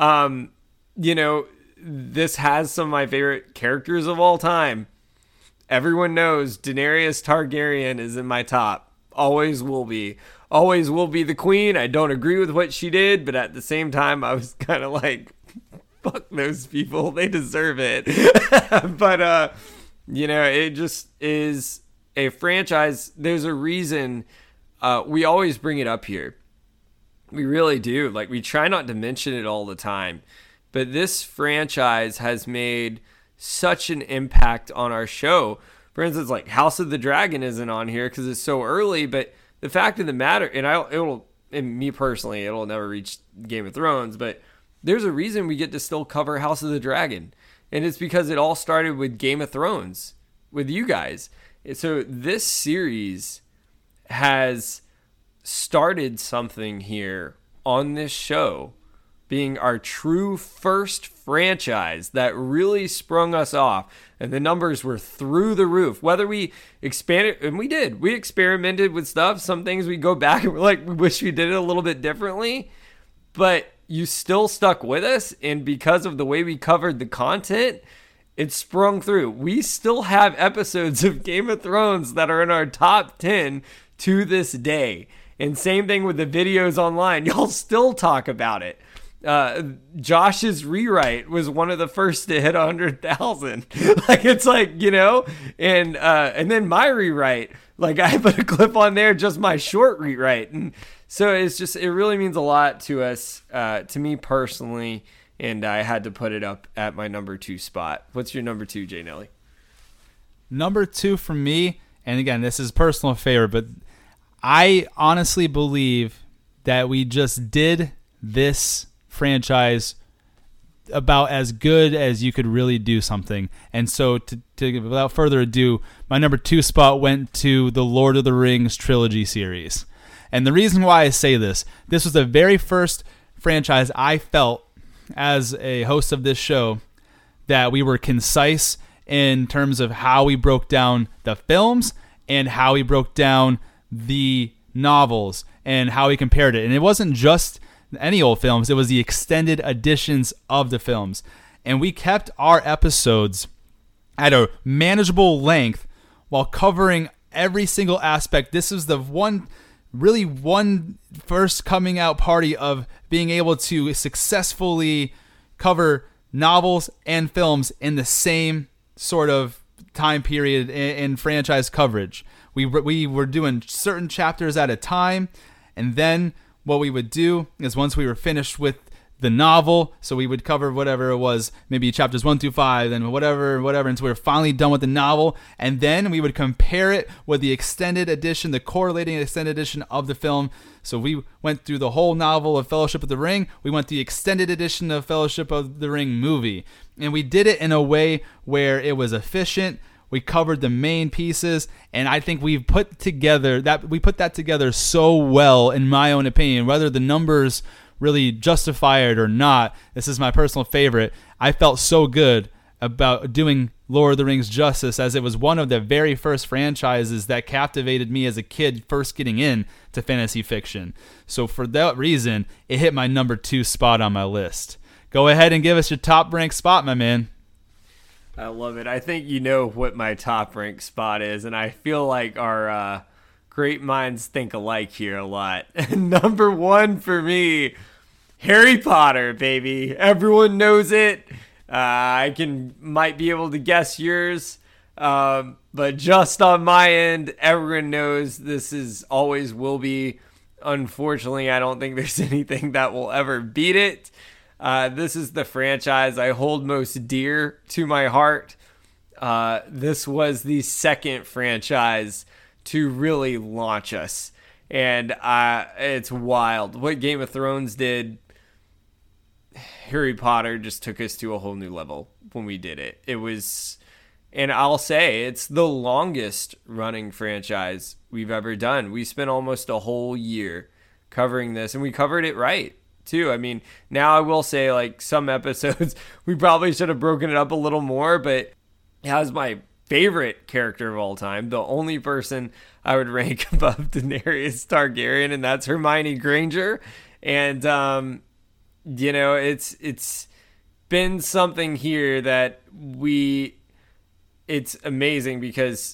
S2: This has some of my favorite characters of all time. Everyone knows Daenerys Targaryen is in my top. Always will be. Always will be the queen. I don't agree with what she did, but at the same time, I was kind of like, fuck those people. They deserve it. But, it just is a franchise. There's a reason we always bring it up here. We really do. Like, we try not to mention it all the time. But this franchise has made such an impact on our show. For instance, like House of the Dragon isn't on here because it's so early. But the fact of the matter, and me personally, it'll never reach Game of Thrones. But there's a reason we get to still cover House of the Dragon. And it's because it all started with Game of Thrones, with you guys. So this series has started something here on this show, being our true first franchise that really sprung us off. And the numbers were through the roof. Whether we expanded, and we did. We experimented with stuff. Some things we go back and we're like, we wish we did it a little bit differently. But you still stuck with us. And because of the way we covered the content, it sprung through. We still have episodes of Game of Thrones that are in our top 10 to this day. And same thing with the videos online. Y'all still talk about it. Josh's rewrite was one of the first to hit 100,000. Like, it's like, and then my rewrite, like I put a clip on there, just my short rewrite. And so it really means a lot to us, to me personally. And I had to put it up at my number 2 spot. What's your number 2, Jay Nelly?
S1: Number 2 for me, and again, this is personal favorite, but I honestly believe that we just did this franchise about as good as you could really do something. And so to without further ado, my number 2 spot went to the Lord of the Rings trilogy series. And the reason why I say this was the very first franchise I felt as a host of this show that we were concise in terms of how we broke down the films and how we broke down the novels and how we compared it. And it wasn't just any old films, it was the extended editions of the films. And we kept our episodes at a manageable length while covering every single aspect. This is the one first coming out party of being able to successfully cover novels and films in the same sort of time period in franchise coverage. We were doing certain chapters at a time, and then what we would do is once we were finished with the novel, so we would cover whatever it was, maybe chapters 1 through 5, and whatever, until we were finally done with the novel, and then we would compare it with the extended edition, the correlating extended edition of the film. So we went through the whole novel of Fellowship of the Ring, we went through the extended edition of Fellowship of the Ring movie, and we did it in a way where it was efficient. We covered the main pieces, and I think we put that together so well, in my own opinion. Whether the numbers really justify it or not, this is my personal favorite. I felt so good about doing Lord of the Rings justice, as it was one of the very first franchises that captivated me as a kid first getting in to fantasy fiction. So for that reason, it hit my number 2 spot on my list. Go ahead and give us your top ranked spot, my man.
S2: I love it. I think you know what my top ranked spot is, and I feel like our great minds think alike here a lot. Number 1 for me, Harry Potter, baby. Everyone knows it. I might be able to guess yours, but just on my end, everyone knows this is always will be. Unfortunately, I don't think there's anything that will ever beat it. This is the franchise I hold most dear to my heart. This was the second franchise to really launch us, and it's wild. What Game of Thrones did, Harry Potter just took us to a whole new level when we did it. It was, and I'll say, it's the longest running franchise we've ever done. We spent almost a whole year covering this, and we covered it right too. I mean, now I will say, like, some episodes we probably should have broken it up a little more, but it has my favorite character of all time, the only person I would rank above Daenerys Targaryen, and that's Hermione Granger. And you know, it's been something here that it's amazing because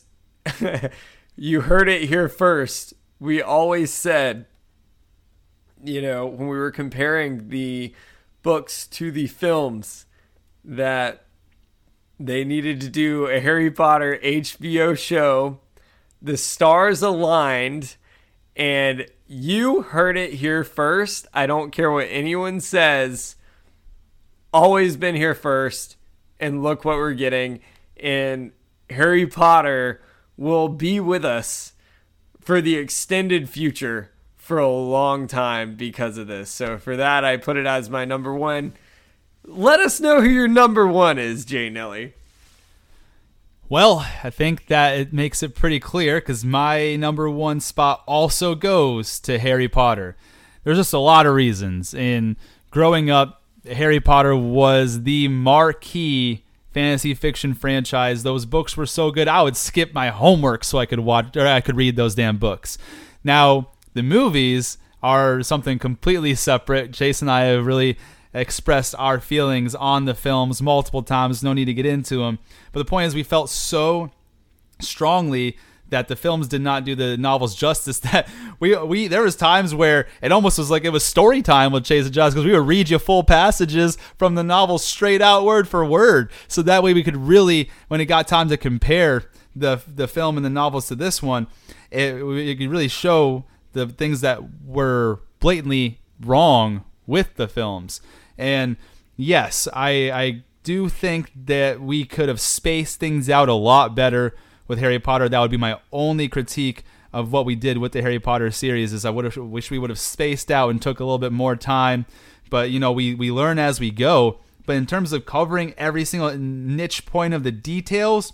S2: you heard it here first. We always said, you know, when we were comparing the books to the films, that they needed to do a Harry Potter HBO show. The stars aligned, and you heard it here first. I don't care what anyone says. Always been here first, and look what we're getting. And Harry Potter will be with us for the extended future for a long time because of this. So for that, I put it as my number 1. Let us know who your number 1 is, Jay Nelly.
S1: Well, I think that it makes it pretty clear because my number 1 spot also goes to Harry Potter. There's just a lot of reasons. In growing up, Harry Potter was the marquee fantasy fiction franchise. Those books were so good, I would skip my homework so I could watch, or I could read those damn books. Now, the movies are something completely separate. Chase and I have really expressed our feelings on the films multiple times. No need to get into them. But the point is, we felt so strongly that the films did not do the novels justice that we there was times where it almost was like it was story time with Chase and Josh, because we would read you full passages from the novel straight out word for word. So that way we could really, when it got time to compare the film and the novels to this one, it could really show the things that were blatantly wrong with the films. And yes, I do think that we could have spaced things out a lot better with Harry Potter. That would be my only critique of what we did with the Harry Potter series, is I wish we would have spaced out and took a little bit more time. But, you know, we learn as we go. But in terms of covering every single niche point of the details,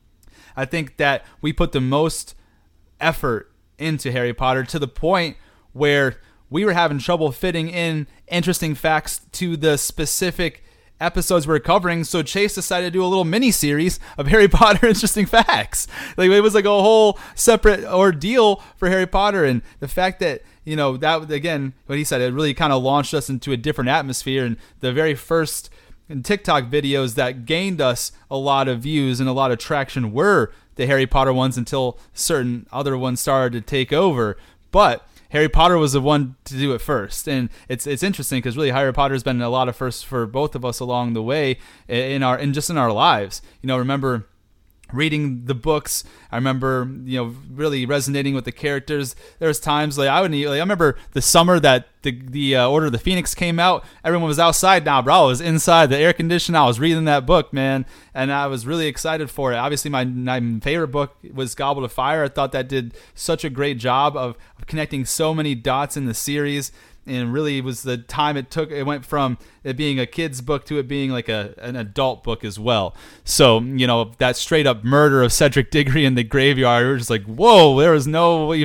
S1: I think that we put the most effort into Harry Potter, to the point where we were having trouble fitting in interesting facts to the specific episodes we're covering. So Chase decided to do a little mini series of Harry Potter interesting facts. Like, it was like a whole separate ordeal for Harry Potter. And the fact that, you know, that, again, what he said, it really kind of launched us into a different atmosphere. And the very first TikTok videos that gained us a lot of views and a lot of traction were the Harry Potter ones, until certain other ones started to take over. But Harry Potter was the one to do it first. And it's interesting because really Harry Potter's been a lot of firsts for both of us along the way in our lives. You know, remember reading the books. I remember, you know, really resonating with the characters. There's times like I remember the summer that the Order of the Phoenix came out. Everyone was outside now, bro. I was inside the air conditioner. I was reading that book, man, and I was really excited for it. Obviously, my favorite book was Goblet of Fire. I thought that did such a great job of connecting so many dots in the series. and really was the time it took. It went from it being a kid's book to it being like an adult book as well. So, that straight up murder of Cedric Diggory in the graveyard, we were just like, whoa, there was not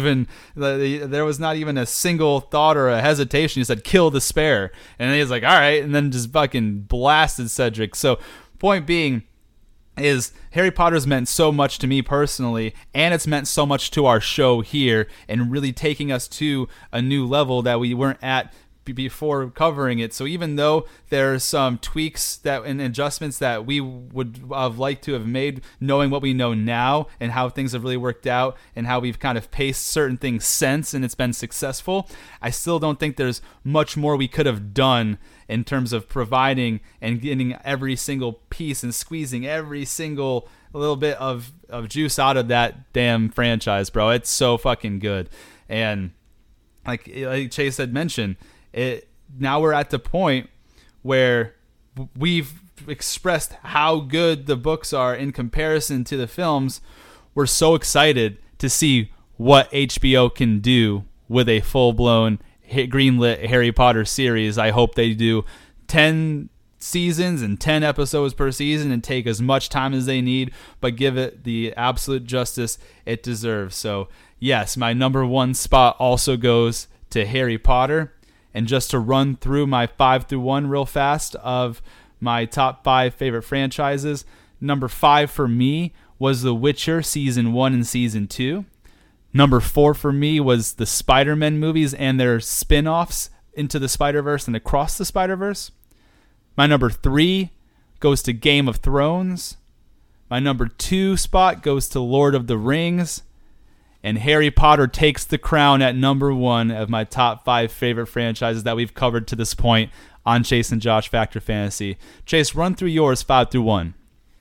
S1: even a single thought or a hesitation. He said, kill the spare. And he was like, all right. And then just fucking blasted Cedric. So point being, is Harry Potter's meant so much to me personally, and it's meant so much to our show here, and really taking us to a new level that we weren't at before covering it. So even though there's some tweaks and adjustments that we would have liked to have made, knowing what we know now and how things have really worked out and how we've kind of paced certain things since and it's been successful, I still don't think there's much more we could have done in terms of providing and getting every single piece and squeezing every single little bit of juice out of that damn franchise, bro. It's so fucking good. And like Chase had mentioned, now we're at the point where we've expressed how good the books are in comparison to the films. We're so excited to see what HBO can do with a full-blown greenlit Harry Potter series. I hope they do 10 seasons and 10 episodes per season and take as much time as they need, but give it the absolute justice it deserves. So yes, my number one spot also goes to Harry Potter. And just to run through my 5 through 1 real fast of my top 5 favorite franchises, number 5 for me was The Witcher Season 1 and Season 2. Number 4 for me was the Spider-Man movies and their spin-offs Into the Spider-Verse and Across the Spider-Verse. My number 3 goes to Game of Thrones. My number 2 spot goes to Lord of the Rings. And Harry Potter takes the crown at number 1 of my top 5 favorite franchises that we've covered to this point on Chase and Josh Factor Fantasy. Chase, run through yours 5 through 1.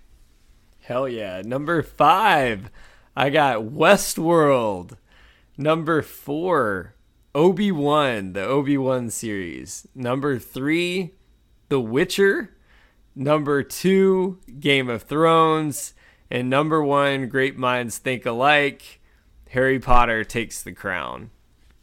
S2: Hell yeah. Number 5, I got Westworld. Number 4, Obi-Wan, the Obi-Wan series. Number 3, The Witcher. Number 2, Game of Thrones. And number 1, Great Minds Think Alike. Harry Potter takes the crown.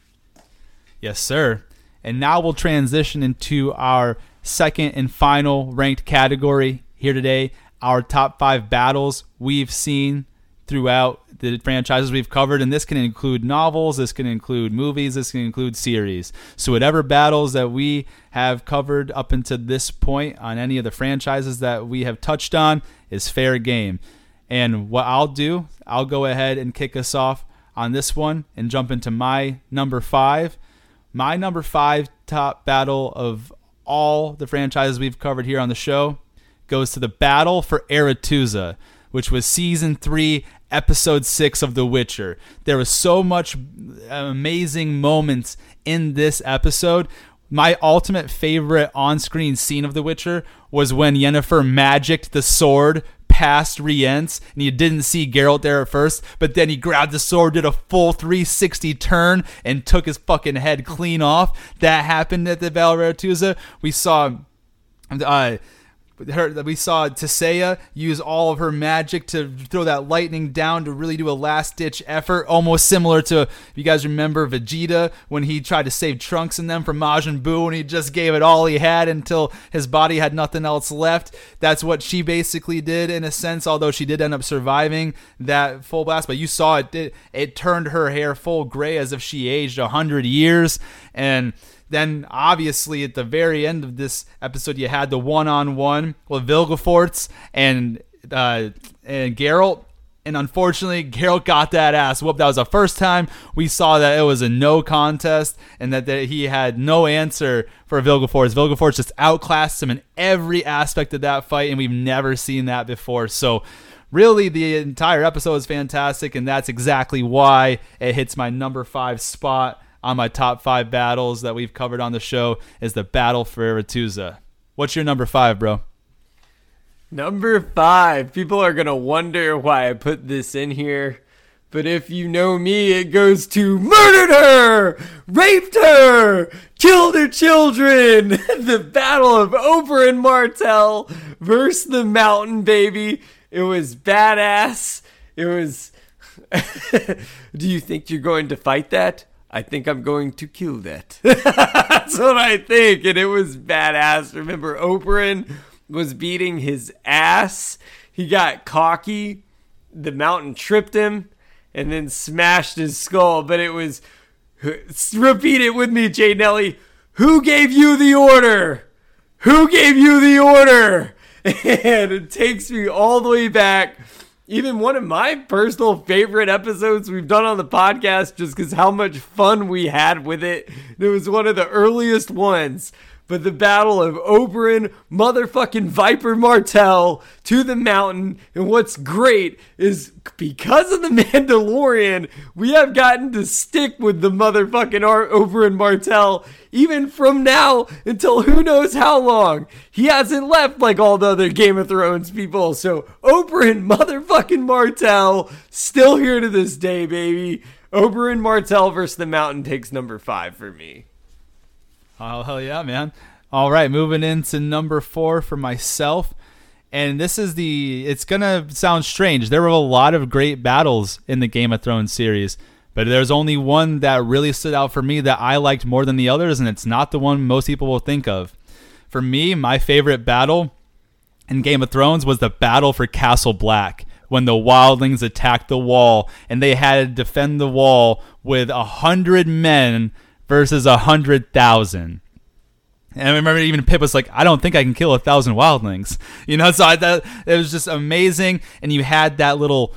S1: Yes, sir. And now we'll transition into our second and final ranked category here today, our top 5 battles we've seen throughout the franchises we've covered. And this can include novels, this can include movies, this can include series. So whatever battles that we have covered up until this point on any of the franchises that we have touched on is fair game. And what I'll do, I'll go ahead and kick us off on this one and jump into my number 5. My number 5 top battle of all the franchises we've covered here on the show goes to the Battle for Aretuza, which was Season 3, Episode 6 of The Witcher. There was so much amazing moments in this episode. My ultimate favorite on-screen scene of The Witcher was when Yennefer magicked the sword past Rience, and you didn't see Geralt there at first, but then he grabbed the sword, did a full 360 turn, and took his fucking head clean off. That happened at the Battle of Aretuza. We saw Tissaia use all of her magic to throw that lightning down to really do a last-ditch effort, almost similar to, if you guys remember, Vegeta when he tried to save Trunks and them from Majin Buu, and he just gave it all he had until his body had nothing else left. That's what she basically did in a sense, although she did end up surviving that full blast. But you saw it turned her hair full gray as if she aged 100 years. And then, obviously, at the very end of this episode, you had the one-on-one with Vilgefortz and Geralt. And unfortunately, Geralt got that ass whooped. That was the first time we saw that it was a no contest and that he had no answer for Vilgefortz. Vilgefortz just outclassed him in every aspect of that fight, and we've never seen that before. So, really, the entire episode is fantastic, and that's exactly why it hits my number 5 spot on my top 5 battles that we've covered on the show is the Battle for Aretuza. What's your number 5, bro?
S2: Number 5. People are going to wonder why I put this in here. But if you know me, it goes to murdered her, raped her, killed her children. The Battle of Oberyn Martell versus the Mountain Baby. It was badass. It was... Do you think you're going to fight that? I think I'm going to kill that. That's what I think. And it was badass. Remember, Oberyn was beating his ass. He got cocky. The mountain tripped him and then smashed his skull. But it was, repeat it with me, Jay Nelly. Who gave you the order? Who gave you the order? And it takes me all the way back. Even one of my personal favorite episodes we've done on the podcast, just because how much fun we had with it. It was one of the earliest ones. But the battle of Oberyn, motherfucking Viper Martell to the mountain. And what's great is because of the Mandalorian, we have gotten to stick with the motherfucking Oberyn Martell even from now until who knows how long. He hasn't left like all the other Game of Thrones people. So Oberyn motherfucking Martell still here to this day, baby. Oberyn Martell versus the mountain takes number 5 for me.
S1: Oh, hell yeah, man. All right, moving into number 4 for myself. And this is it's going to sound strange. There were a lot of great battles in the Game of Thrones series, but there's only one that really stood out for me that I liked more than the others, and it's not the one most people will think of. For me, my favorite battle in Game of Thrones was the battle for Castle Black, when the wildlings attacked the wall, and they had to defend the wall with 100 men versus 100,000. And I remember even Pip was like, I don't think I can kill 1,000 wildlings. So I thought it was just amazing. And you had that little,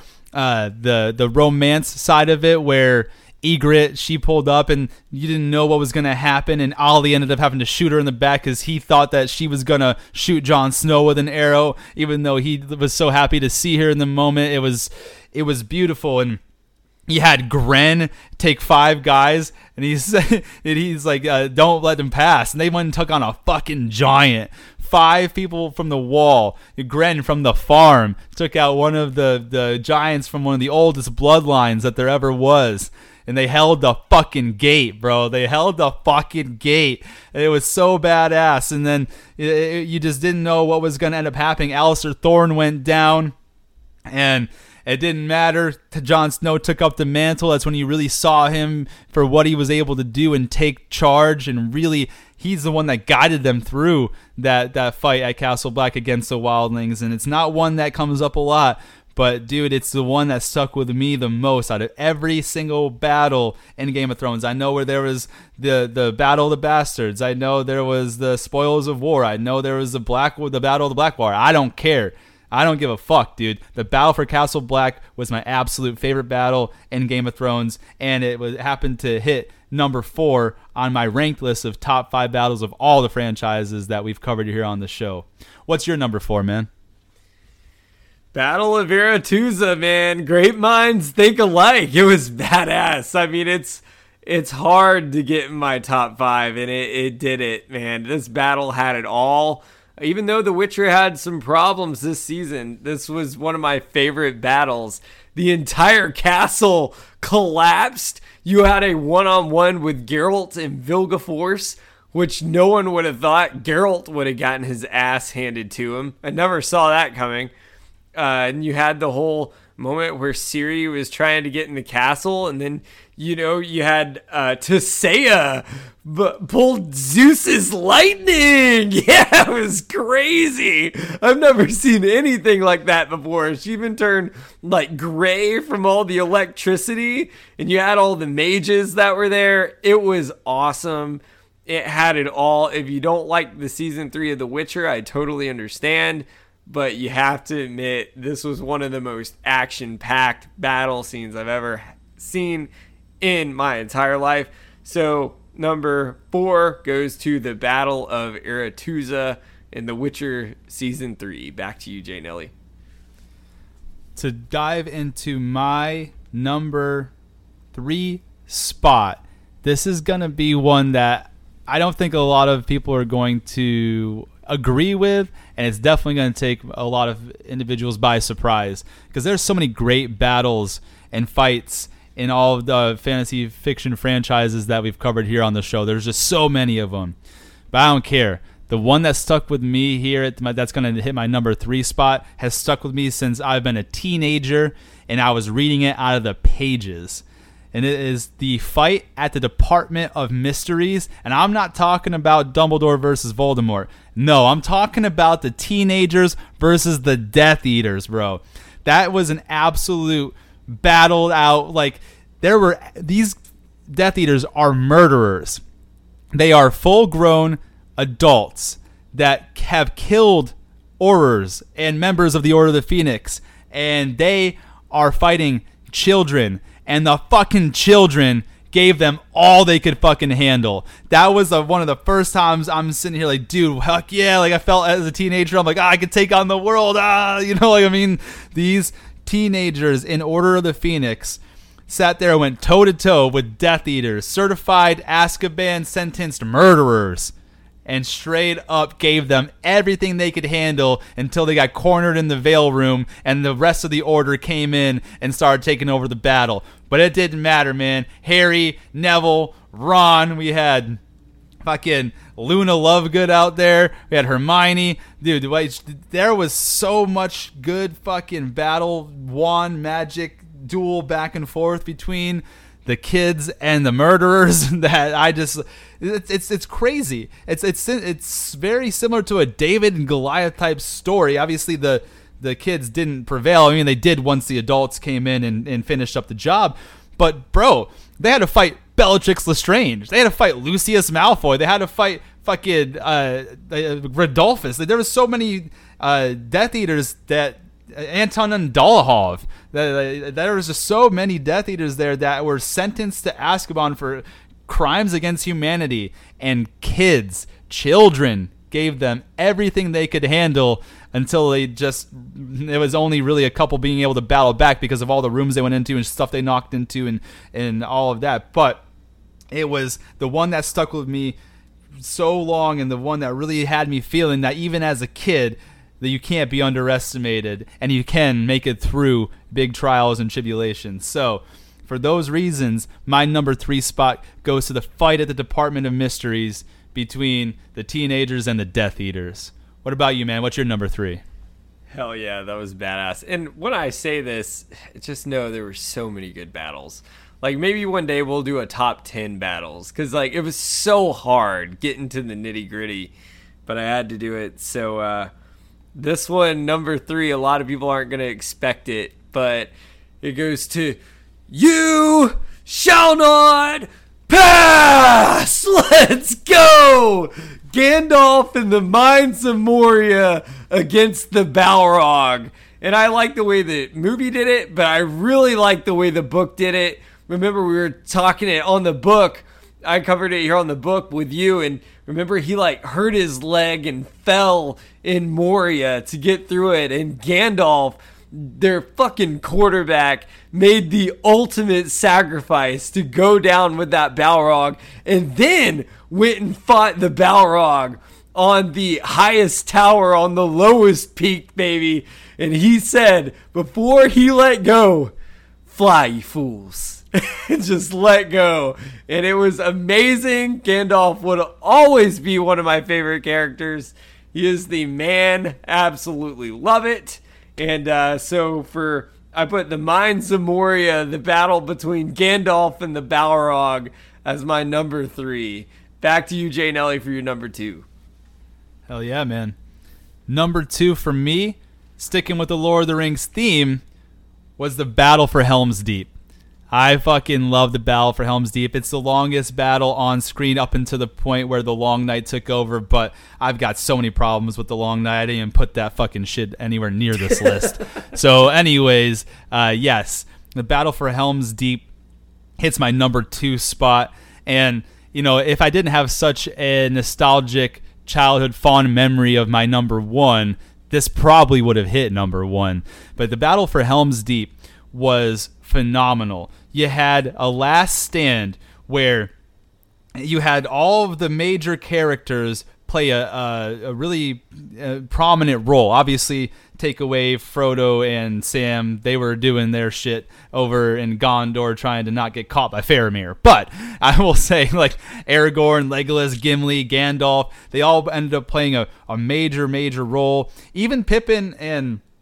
S1: the romance side of it where Ygritte, she pulled up and you didn't know what was going to happen. And Ollie ended up having to shoot her in the back because he thought that she was going to shoot Jon Snow with an arrow, even though he was so happy to see her in the moment. It was beautiful. And you had Gren take 5 guys, and he's like, don't let them pass. And they went and took on a fucking giant. 5 people from the wall. Gren from the farm took out one of the giants from one of the oldest bloodlines that there ever was. And they held the fucking gate, bro. They held the fucking gate. And it was so badass. And then you just didn't know what was going to end up happening. Alistair Thorne went down, and it didn't matter. Jon Snow took up the mantle. That's when you really saw him for what he was able to do and take charge. And really, he's the one that guided them through that fight at Castle Black against the wildlings. And it's not one that comes up a lot. But, dude, it's the one that stuck with me the most out of every single battle in Game of Thrones. I know where there was the Battle of the Bastards. I know there was the Spoils of War. I know there was the Battle of the Blackwater. I don't care. I don't give a fuck, dude. The Battle for Castle Black was my absolute favorite battle in Game of Thrones, and it happened to hit number 4 on my ranked list of top 5 battles of all the franchises that we've covered here on the show. What's your number 4, man?
S2: Battle of Aretuza, man. Great minds think alike. It was badass. I mean, it's hard to get in my top 5, and it did it, man. This battle had it all. Even though The Witcher had some problems this season, this was one of my favorite battles. The entire castle collapsed. You had a one-on-one with Geralt and Vilgefortz, which no one would have thought Geralt would have gotten his ass handed to him. I never saw that coming. And you had the whole moment where Ciri was trying to get in the castle, and then you had Tissaia pulled Zeus's lightning. Yeah, it was crazy. I've never seen anything like that before. She even turned like gray from all the electricity, and you had all the mages that were there. It was awesome. It had it all. If you don't like the season 3 of The Witcher, I totally understand. But you have to admit, this was one of the most action-packed battle scenes I've ever seen in my entire life. So, number 4 goes to the Battle of Aretuza in The Witcher Season 3. Back to you, Jay Nelly.
S1: To dive into my number 3 spot, this is going to be one that I don't think a lot of people are going to agree with, and it's definitely going to take a lot of individuals by surprise, because there's so many great battles and fights in all of the fantasy fiction franchises that we've covered here on the show. There's just so many of them, but I don't care. The one that stuck with me here that's going to hit my number 3 spot has stuck with me since I've been a teenager and I was reading it out of the pages. and it is the fight at the Department of Mysteries. And I'm not talking about Dumbledore versus Voldemort. No, I'm talking about the teenagers versus the Death Eaters, bro. That was an absolute battled out. Like, these Death Eaters are murderers. They are full-grown adults that have killed Aurors and members of the Order of the Phoenix, and they are fighting children, and the fucking children gave them all they could fucking handle. That was one of the first times I'm sitting here like, dude, heck yeah. Like, I felt as a teenager, I'm like, I could take on the world. These teenagers in Order of the Phoenix sat there and went toe-to-toe with Death Eaters, certified Azkaban sentenced murderers, and straight up gave them everything they could handle until they got cornered in the Veil Room and the rest of the Order came in and started taking over the battle. But it didn't matter, man. Harry, Neville, Ron, we had fucking Luna Lovegood out there. We had Hermione. Dude, there was so much good fucking battle, wand magic, duel back and forth between the kids and the murderers that I just it's crazy. It's very similar to a David and Goliath type story. Obviously the kids didn't prevail. I mean, they did once the adults came in and finished up the job. But bro, they had to fight Bellatrix Lestrange. They had to fight Lucius Malfoy. They had to fight fucking Rodolphus. There was so many Death Eaters that Anton Dolohov. There was just so many Death Eaters there that were sentenced to Azkaban for crimes against humanity, and children gave them everything they could handle until it was only really a couple being able to battle back because of all the rooms they went into and stuff they knocked into and all of that. But it was the one that stuck with me so long, and the one that really had me feeling that even as a kid, that you can't be underestimated and you can make it through big trials and tribulations. So for those reasons, my number 3 spot goes to the fight at the Department of Mysteries between the teenagers and the Death Eaters. What about you, man? What's your number 3?
S2: Hell yeah, that was badass. And when I say this, just know there were so many good battles. Like, maybe one day we'll do a top 10 battles, because like it was so hard getting to the nitty gritty, but I had to do it. So this one, number 3, a lot of people aren't going to expect it, but it goes to You Shall Not Pass! Let's go! Gandalf and the Mines of Moria against the Balrog. And I like the way the movie did it, but I really like the way the book did it. Remember, we were talking it on the book. I covered it here on the book with you, and remember he like hurt his leg and fell in Moria to get through it, and Gandalf, their fucking quarterback, made the ultimate sacrifice to go down with that Balrog, and then went and fought the Balrog on the highest tower on the lowest peak, baby. And he said, before he let go, fly, you fools. Just let go. And it was amazing. Gandalf would always be one of my favorite characters. He is the man. Absolutely love it. And so I put the Mines of Moria, the battle between Gandalf and the Balrog, as my number 3. Back to you, Jay Nelly, for your number 2.
S1: Hell yeah, man. Number 2 for me, sticking with the Lord of the Rings theme, was the Battle for Helm's Deep. I fucking love the Battle for Helm's Deep. It's the longest battle on screen up until the point where the Long Night took over, but I've got so many problems with the Long Night. I didn't even put that fucking shit anywhere near this list. So anyways, yes, the Battle for Helm's Deep hits my number 2 spot. And, you know, if I didn't have such a nostalgic childhood fond memory of my number 1, this probably would have hit number 1. But the Battle for Helm's Deep was phenomenal. You had a last stand where you had all of the major characters play a really prominent role. Obviously, take away Frodo and Sam. They were doing their shit over in Gondor trying to not get caught by Faramir. But I will say, like, Aragorn, Legolas, Gimli, Gandalf, they all ended up playing a major role. Even Pippin and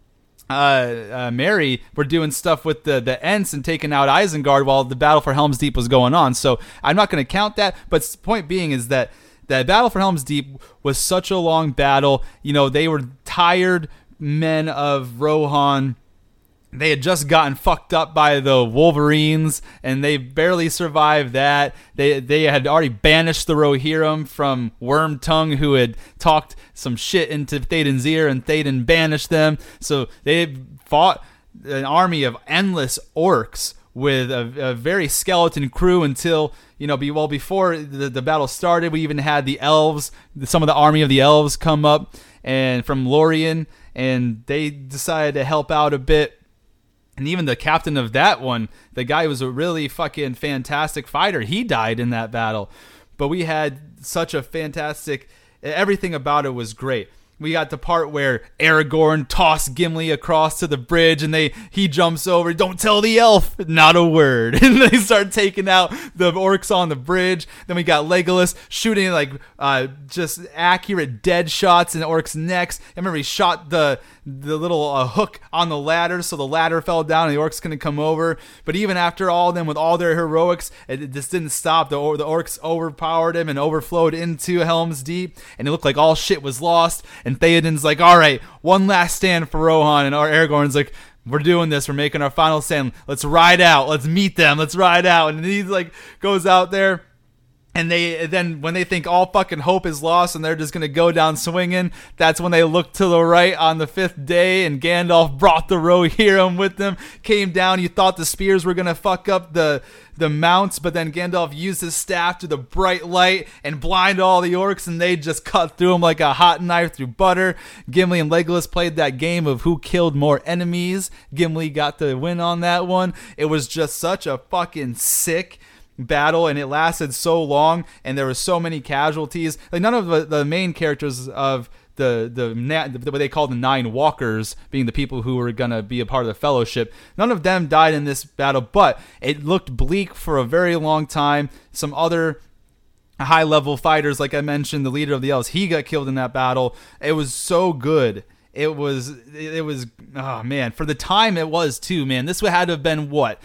S1: Mary were doing stuff with the Ents and taking out Isengard while the battle for Helm's Deep was going on. So I'm not going to count that. But the point being is that battle for Helm's Deep was such a long battle. You know, they were tired men of Rohan. They had just gotten fucked up by the Wolverines, and they barely survived that. They had already banished the Rohirrim from Wormtongue, who had talked some shit into Théoden's ear, and Théoden banished them. So they fought an army of endless orcs with a very skeleton crew until, you know, before the battle started. We even had the elves, some of the army of the elves come up and from Lorien, and they decided to help out a bit. And even the captain of that one, the guy was a really fucking fantastic fighter. He died in that battle. But we had such a fantastic... Everything about it was great. We got the part where Aragorn tossed Gimli across to the bridge, and he jumps over. Don't tell the elf, not a word. And they start taking out the orcs on the bridge. Then we got Legolas shooting like just accurate dead shots in the orcs' necks. I remember he shot the little hook on the ladder, so the ladder fell down and the orcs couldn't come over. But even after all of them, with all their heroics, it just didn't stop. The orcs overpowered him and overflowed into Helm's Deep, and it looked like all shit was lost. And Théoden's like, all right, one last stand for Rohan. And Aragorn's like, we're doing this. We're making our final stand. Let's ride out. Let's meet them. Let's ride out. And he like goes out there. And then when they think all fucking hope is lost and they're just going to go down swinging, that's when they look to the right on the fifth day, and Gandalf brought the Rohirrim with them, came down. You thought the spears were going to fuck up the mounts, but then Gandalf used his staff to the bright light and blind all the orcs, and they just cut through them like a hot knife through butter. Gimli and Legolas played that game of who killed more enemies. Gimli got the win on that one. It was just such a fucking sick battle, and it lasted so long, and there were so many casualties. Like, none of the main characters of what they call the Nine Walkers, being the people who were gonna be a part of the Fellowship, none of them died in this battle, but it looked bleak for a very long time. Some other high-level fighters, like I mentioned, the leader of the elves, he got killed in that battle. It was so good. It was, oh man, for the time it was too, man. This had to have been what,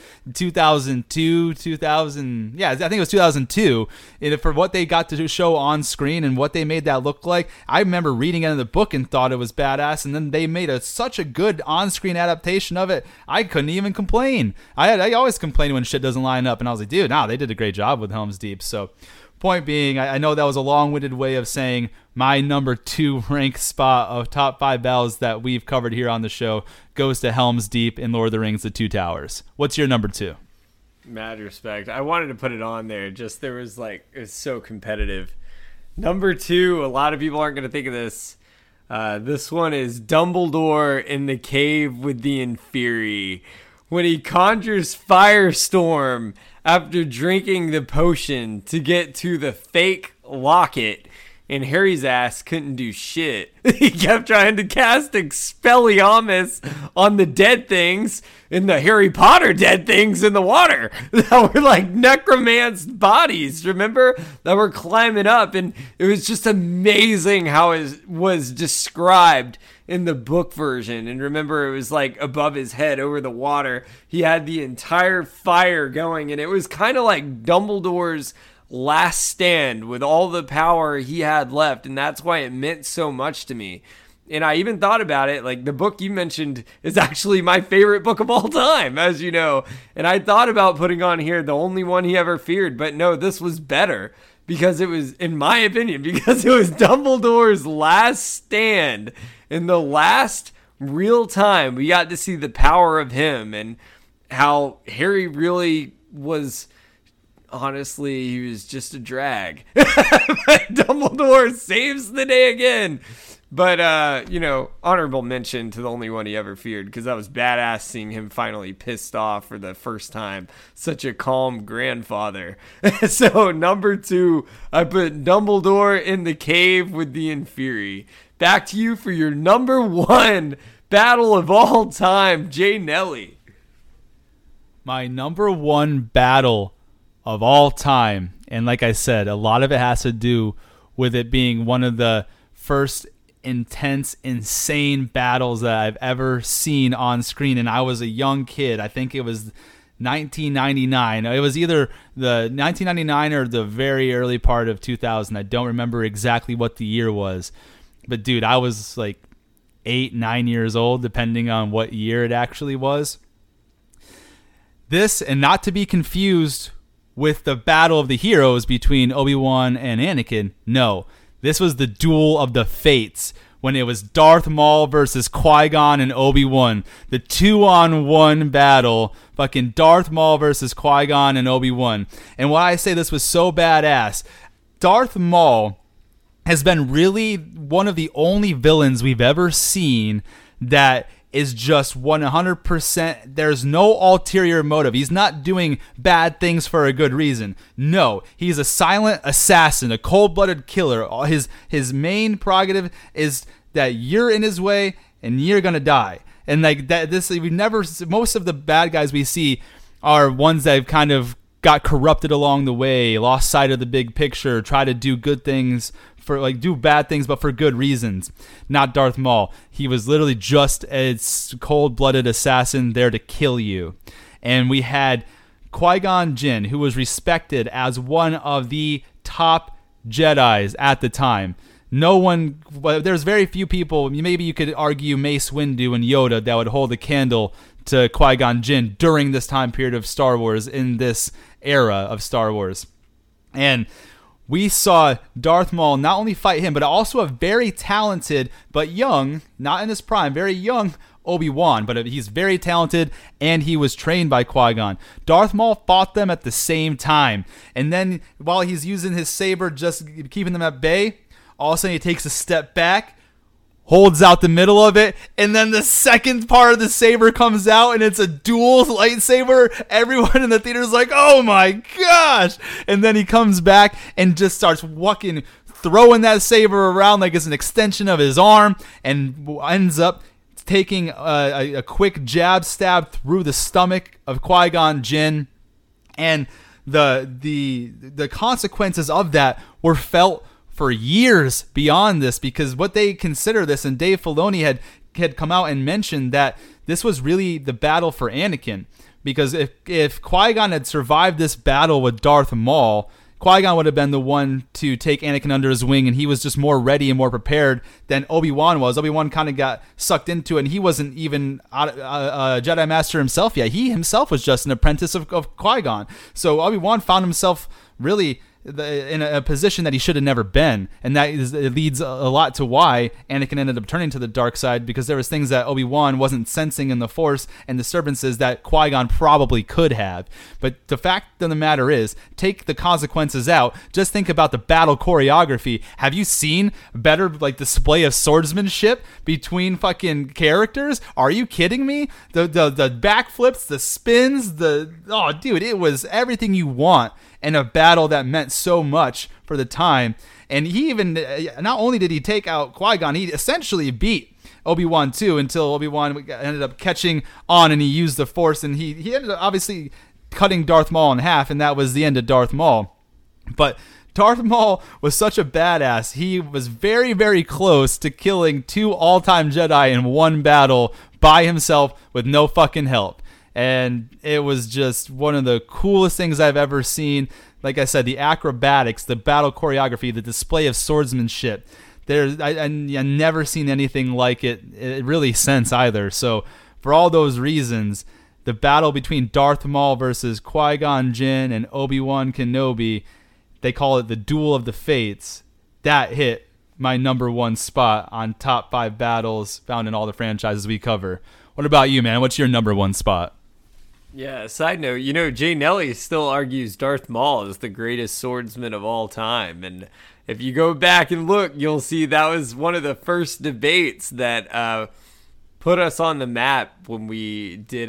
S1: 2002, 2000, yeah, I think it was 2002. And for what they got to show on screen and what they made that look like, I remember reading it in the book and thought it was badass, and then they made such a good on-screen adaptation of it, I couldn't even complain. I always complain when shit doesn't line up, and I was like, dude, nah, they did a great job with Helm's Deep. So, point being, I know that was a long-winded way of saying my number 2 rank spot of top 5 battles that we've covered here on the show goes to Helm's Deep in Lord of the Rings: The Two Towers. What's your number 2?
S2: Mad respect. I wanted to put it on there. Just there was like, it's so competitive. Number 2, a lot of people aren't going to think of this. This one is Dumbledore in the cave with the Inferi. When he conjures Firestorm after drinking the potion to get to the fake locket, and Harry's ass couldn't do shit. He kept trying to cast Expelliarmus on the dead things in the Harry Potter dead things in the water that were like necromanced bodies, remember? That were climbing up, and it was just amazing how it was described in the book version. And remember, it was like above his head over the water. He had the entire fire going, and it was kind of like Dumbledore's last stand with all the power he had left, and that's why it meant so much to me. And I even thought about it, like the book you mentioned is actually my favorite book of all time, as you know, and I thought about putting on here The Only One He Ever Feared, but no, this was better because it was, in my opinion, because it was Dumbledore's last stand. In the last real time we got to see the power of him and how Harry really was, honestly, he was just a drag. Dumbledore saves the day again. But, honorable mention to The Only One He Ever Feared, because that was badass seeing him finally pissed off for the first time. Such a calm grandfather. So, number 2, I put Dumbledore in the cave with the Inferi. Back to you for your number 1 battle of all time, Jay Nelly.
S1: My number 1 battle of all time, and like I said, a lot of it has to do with it being one of the first intense, insane battles that I've ever seen on screen. And I was a young kid. I think it was 1999. It was either the 1999 or the very early part of 2000. I don't remember exactly what the year was. But dude, I was like 8, 9 years old, depending on what year it actually was. This, and not to be confused with the Battle of the Heroes between Obi-Wan and Anakin. No, this was the Duel of the Fates, when it was Darth Maul versus Qui-Gon and Obi-Wan. The 2-on-1 battle. Fucking Darth Maul versus Qui-Gon and Obi-Wan. And why I say this was so badass, Darth Maul has been really one of the only villains we've ever seen that is just 100%. There's no ulterior motive. He's not doing bad things for a good reason. No, he's a silent assassin, a cold-blooded killer. His main prerogative is that you're in his way and you're gonna die. And like that, most of the bad guys we see are ones that have kind of got corrupted along the way, lost sight of the big picture, try to do good things do bad things, but for good reasons. Not Darth Maul. He was literally just a cold-blooded assassin there to kill you. And we had Qui-Gon Jinn, who was respected as one of the top Jedis at the time. There's very few people, maybe you could argue Mace Windu and Yoda, that would hold a candle to Qui-Gon Jinn during this time period of Star Wars, in this era of Star Wars. And we saw Darth Maul not only fight him, but also a very talented, but young, not in his prime, very young Obi-Wan. But he's very talented, and he was trained by Qui-Gon. Darth Maul fought them at the same time. And then, while he's using his saber, just keeping them at bay, all of a sudden he takes a step back, holds out the middle of it, and then the second part of the saber comes out, and it's a dual lightsaber. Everyone in the theater is like, oh my gosh! And then he comes back and just starts throwing that saber around like it's an extension of his arm, and ends up taking a quick jab stab through the stomach of Qui-Gon Jinn. And the consequences of that were felt for years beyond this, because what they consider this, and Dave Filoni had come out and mentioned that this was really the battle for Anakin, because if Qui-Gon had survived this battle with Darth Maul, Qui-Gon would have been the one to take Anakin under his wing, and he was just more ready and more prepared than Obi-Wan was. Obi-Wan kind of got sucked into it, and he wasn't even a Jedi Master himself yet. He himself was just an apprentice of Qui-Gon. So Obi-Wan found himself really in a position that he should have never been, and it leads a lot to why Anakin ended up turning to the dark side, because there was things that Obi-Wan wasn't sensing in the Force and disturbances that Qui-Gon probably could have. But the fact of the matter is, take the consequences out, just think about the battle choreography. Have you seen better display of swordsmanship between fucking characters? Are you kidding me? The backflips, the spins, dude, it was everything you want in a battle that meant so much for the time. And he even, not only did he take out Qui-Gon, he essentially beat Obi-Wan too, until Obi-Wan ended up catching on and he used the Force, and he ended up obviously cutting Darth Maul in half, and that was the end of Darth Maul. But Darth Maul was such a badass. He was very, very close to killing 2 all-time Jedi in one battle by himself with no fucking help. And it was just one of the coolest things I've ever seen. Like I said, the acrobatics, the battle choreography, the display of swordsmanship. I never seen anything like it really since either. So for all those reasons, the battle between Darth Maul versus Qui-Gon Jinn and Obi-Wan Kenobi, they call it the Duel of the Fates. That hit my number 1 spot on top 5 battles found in all the franchises we cover. What about you, man? What's your number 1 spot?
S2: Yeah, side note, Jay Nelly still argues Darth Maul is the greatest swordsman of all time. And if you go back and look, you'll see that was one of the first debates that put us on the map when we did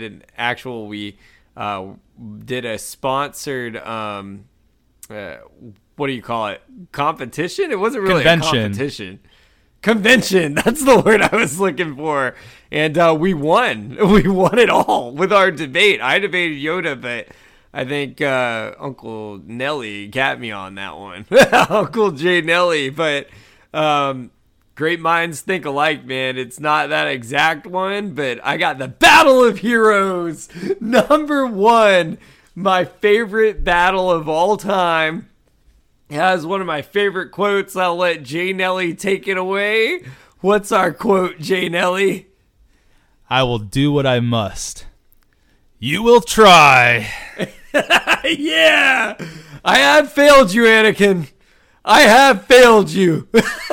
S2: did a sponsored, what do you call it? Competition? It wasn't really a competition. Convention. That's the word I was looking for. And we won. We won it all with our debate. I debated Yoda, but I think Uncle Nelly got me on that one. Uncle Jay Nelly. But great minds think alike, man. It's not that exact one, but I got the Battle of Heroes, number 1, my favorite battle of all time. It has one of my favorite quotes. I'll let Jay Nelly take it away. What's our quote, Jay Nelly?
S1: I will do what I must. You will try.
S2: Yeah! I have failed you, Anakin. I have failed you.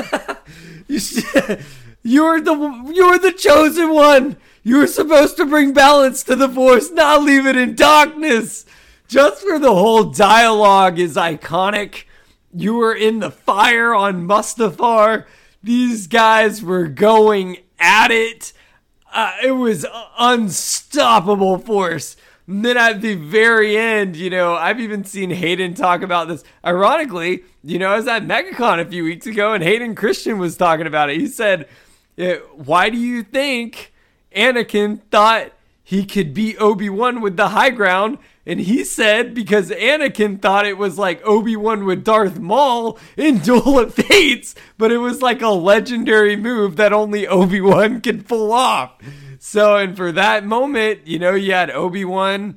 S2: You're the chosen one. You were supposed to bring balance to the Force, not leave it in darkness. Just for the whole dialogue is iconic. You were in the fire on Mustafar. These guys were going at it. It was unstoppable force. And then at the very end, I've even seen Hayden talk about this. Ironically, I was at MegaCon a few weeks ago and Hayden Christian was talking about it. He said, why do you think Anakin thought he could beat Obi-Wan with the high ground? And he said because Anakin thought it was like Obi-Wan with Darth Maul in Duel of Fates, but it was like a legendary move that only Obi-Wan could pull off. So, and for that moment, you had Obi-Wan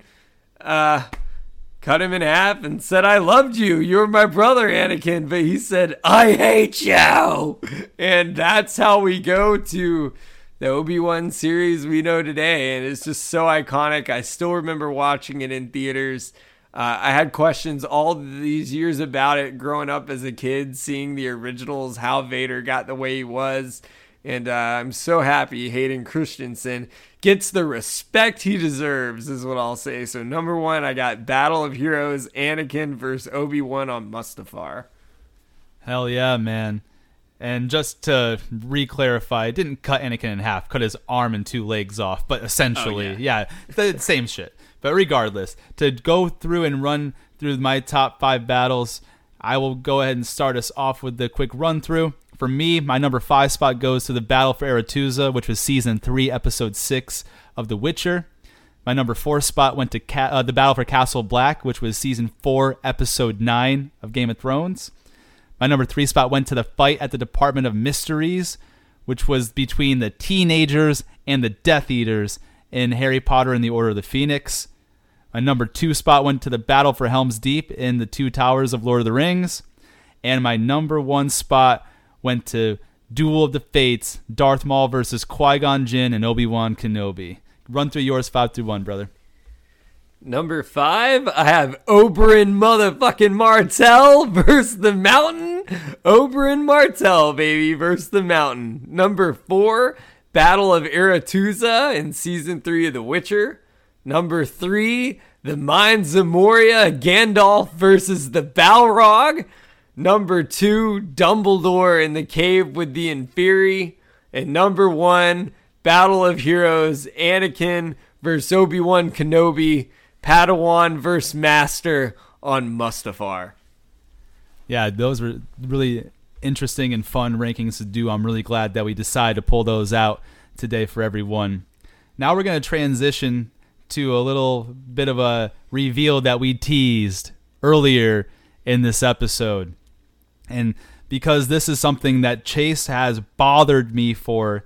S2: cut him in half and said, I loved you. You're my brother, Anakin. But he said, I hate you. And that's how we go to the Obi-Wan series we know today. And it's just so iconic. I still remember watching it in theaters. I had questions all these years about it growing up as a kid, seeing the originals, how Vader got the way he was. And I'm so happy Hayden Christensen gets the respect he deserves, is what I'll say. So number 1, I got Battle of Heroes, Anakin versus Obi-Wan on Mustafar.
S1: Hell yeah, man. And just to re-clarify, it didn't cut Anakin in half, cut his arm and 2 legs off, but essentially, yeah, the same shit. But regardless, to go through and run through my top 5 battles, I will go ahead and start us off with the quick run-through. For me, my number 5 spot goes to the Battle for Aretuza, which was Season 3, Episode 6 of The Witcher. My number 4 spot went to the Battle for Castle Black, which was Season 4, Episode 9 of Game of Thrones. My number 3 spot went to the fight at the Department of Mysteries, which was between the teenagers and the Death Eaters in Harry Potter and the Order of the Phoenix. My number 2 spot went to the Battle for Helm's Deep in the Two Towers of Lord of the Rings. And my number 1 spot went to Duel of the Fates, Darth Maul versus Qui-Gon Jinn and Obi-Wan Kenobi. Run through yours 5 through 1, brother.
S2: Number 5, I have Oberyn motherfucking Martell versus the Mountain. Oberyn Martell, baby, versus the Mountain. Number 4, Battle of Aretuza in Season 3 of The Witcher. Number 3, the Mines of Moria, Gandalf versus the Balrog. Number 2, Dumbledore in the Cave with the Inferi. And number 1, Battle of Heroes, Anakin versus Obi-Wan Kenobi, Padawan versus Master on Mustafar.
S1: Yeah, those were really interesting and fun rankings to do. I'm really glad that we decided to pull those out today for everyone. Now we're going to transition to a little bit of a reveal that we teased earlier in this episode. And because this is something that Chase has bothered me for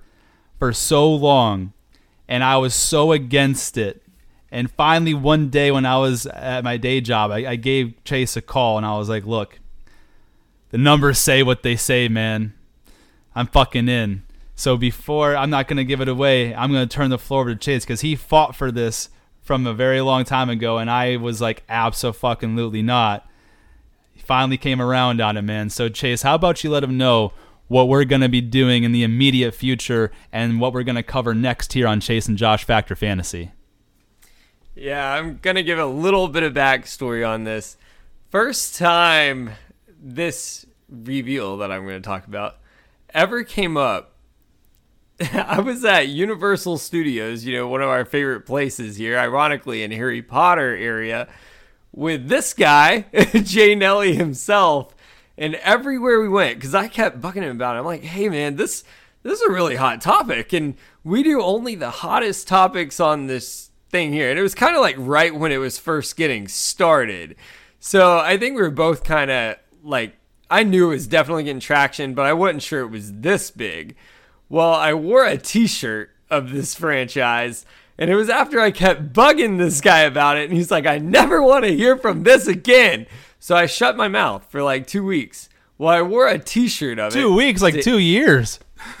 S1: so long, and I was so against it. And finally, one day when I was at my day job, I gave Chase a call, and I was like, look, the numbers say what they say, man. I'm fucking in. So before, I'm not going to give it away, I'm going to turn the floor over to Chase, because he fought for this from a very long time ago, and I was like, abso-fucking-lutely not. He finally came around on it, man. So Chase, how about you let him know what we're going to be doing in the immediate future and what we're going to cover next here on Chase and Josh Factor Fantasy.
S2: Yeah, I'm going to give a little bit of backstory on this. First time this reveal that I'm going to talk about ever came up, I was at Universal Studios, one of our favorite places here, ironically in Harry Potter area, with this guy, Jay Nelly himself. And everywhere we went, because I kept bugging him about it, I'm like, hey, man, this is a really hot topic. And we do only the hottest topics on this thing here. And it was kind of like right when it was first getting started. So I think we were both kind of like I knew it was definitely getting traction, but I wasn't sure it was this big. Well, I wore a t-shirt of this franchise, and it was after I kept bugging this guy about it, and he's like, I never want to hear from this again. So I shut my mouth for like 2 weeks. Well, I wore a t-shirt of it.
S1: 2 weeks, like 2 years.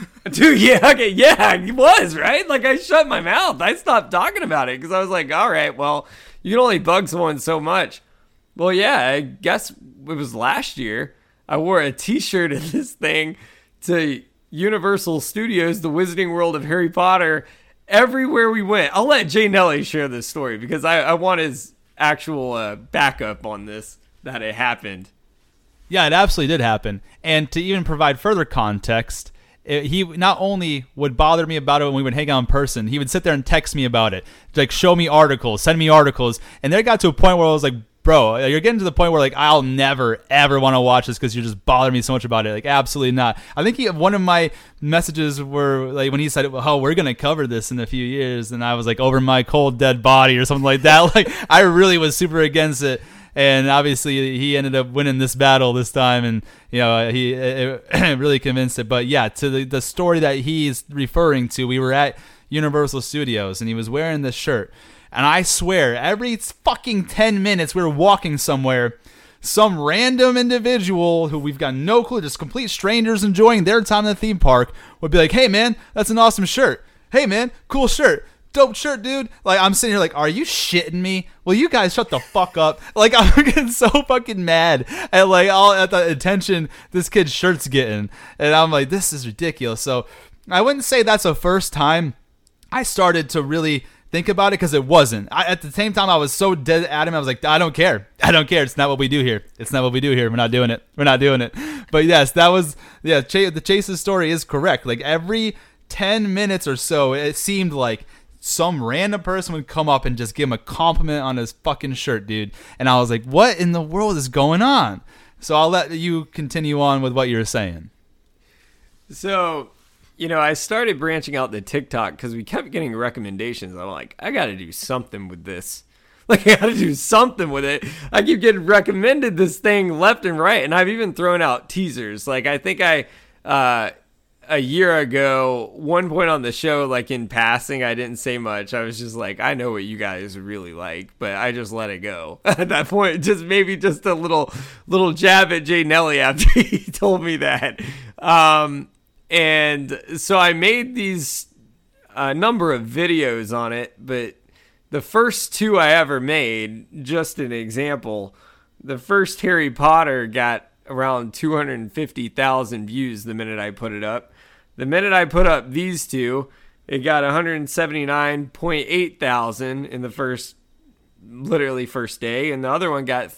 S2: Yeah, it was, right? Like, I shut my mouth. I stopped talking about it because I was like, all right, well, you can only bug someone so much. Well, yeah, I guess it was last year. I wore a t-shirt of this thing to Universal Studios, the Wizarding World of Harry Potter, everywhere we went. I'll let Jay Nelly share this story because I want his actual backup on this, that it happened.
S1: Yeah, it absolutely did happen. And to even provide further context, he not only would bother me about it when we would hang out in person, he would sit there and text me about it, like show me articles, send me articles. And then it got to a point where I was like, bro, you're getting to the point where like I'll never ever want to watch this because you just bothering me so much about it. Like, absolutely not. I think one of my messages were like when he said, "Oh, we're gonna cover this in a few years," and I was like, "Over my cold dead body" or something like that. Like, I really was super against it. And obviously, he ended up winning this battle this time, and he really convinced it. But yeah, to the story that he's referring to, we were at Universal Studios, and he was wearing this shirt. And I swear, every fucking 10 minutes we were walking somewhere, some random individual who we've got no clue, just complete strangers enjoying their time in the theme park, would be like, "Hey, man, that's an awesome shirt. Hey, man, cool shirt. Dope shirt, dude." Like, I'm sitting here like, are you shitting me? Well, you guys shut the fuck up. Like, I'm getting so fucking mad at like all at the attention this kid's shirt's getting. And I'm like, this is ridiculous. So I wouldn't say that's the first time I started to really think about it, because it wasn't. At the same time, I was so dead adamant. I was like, I don't care. It's not what we do here. We're not doing it. But yes, the Chase's story is correct. Like, every 10 minutes or so, it seemed like some random person would come up and just give him a compliment on his fucking shirt, dude. And I was like, what in the world is going on? So I'll let you continue on with what you were saying.
S2: So, I started branching out to TikTok because we kept getting recommendations. I'm like, I got to do something with this. Like, I got to do something with it. I keep getting recommended this thing left and right. And I've even thrown out teasers. Like, I think a year ago, one point on the show, like in passing, I didn't say much. I was just like, I know what you guys really like, but I just let it go. At that point, just a little jab at Jay Nelly after he told me that. And so I made these number of videos on it, but the first two I ever made, just an example, the first Harry Potter got around 250,000 views the minute I put it up. The minute I put up these two, it got 179.8 thousand in the first day, and the other one got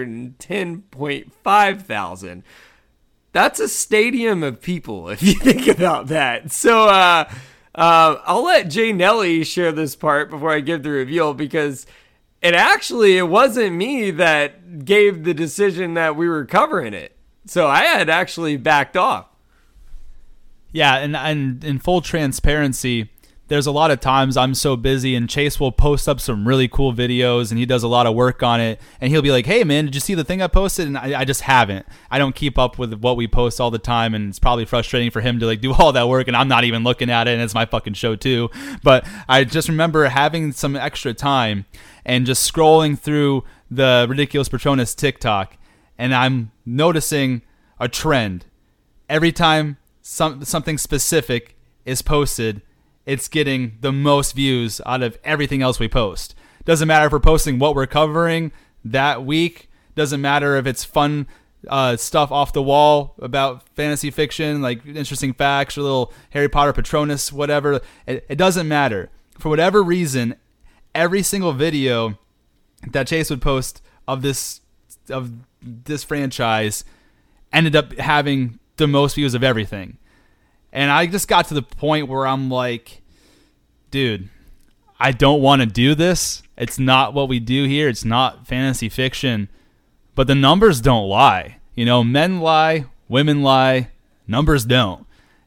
S2: 310.5 thousand. That's a stadium of people, if you think about that. So I'll let Jay Nelly share this part before I give the reveal, because it wasn't me that gave the decision that we were covering it. So I had actually backed off.
S1: Yeah, and in full transparency, there's a lot of times I'm so busy and Chase will post up some really cool videos and he does a lot of work on it, and he'll be like, "Hey man, did you see the thing I posted?" And I just haven't. I don't keep up with what we post all the time, and it's probably frustrating for him to like do all that work and I'm not even looking at it, and it's my fucking show too. But I just remember having some extra time and just scrolling through the Ridiculous Patronus TikTok, and I'm noticing a trend. Every time something specific is posted, it's getting the most views out of everything else we post. Doesn't matter if we're posting what we're covering that week. Doesn't matter if it's fun stuff off the wall about fantasy fiction, like interesting facts or little Harry Potter Patronus, whatever. It doesn't matter. For whatever reason, every single video that Chase would post of this franchise ended up having the most views of everything. And I just got to the point where I'm like, dude, I don't want to do this. It's not what we do here. It's not fantasy fiction. But the numbers don't lie. Men lie, women lie, numbers don't.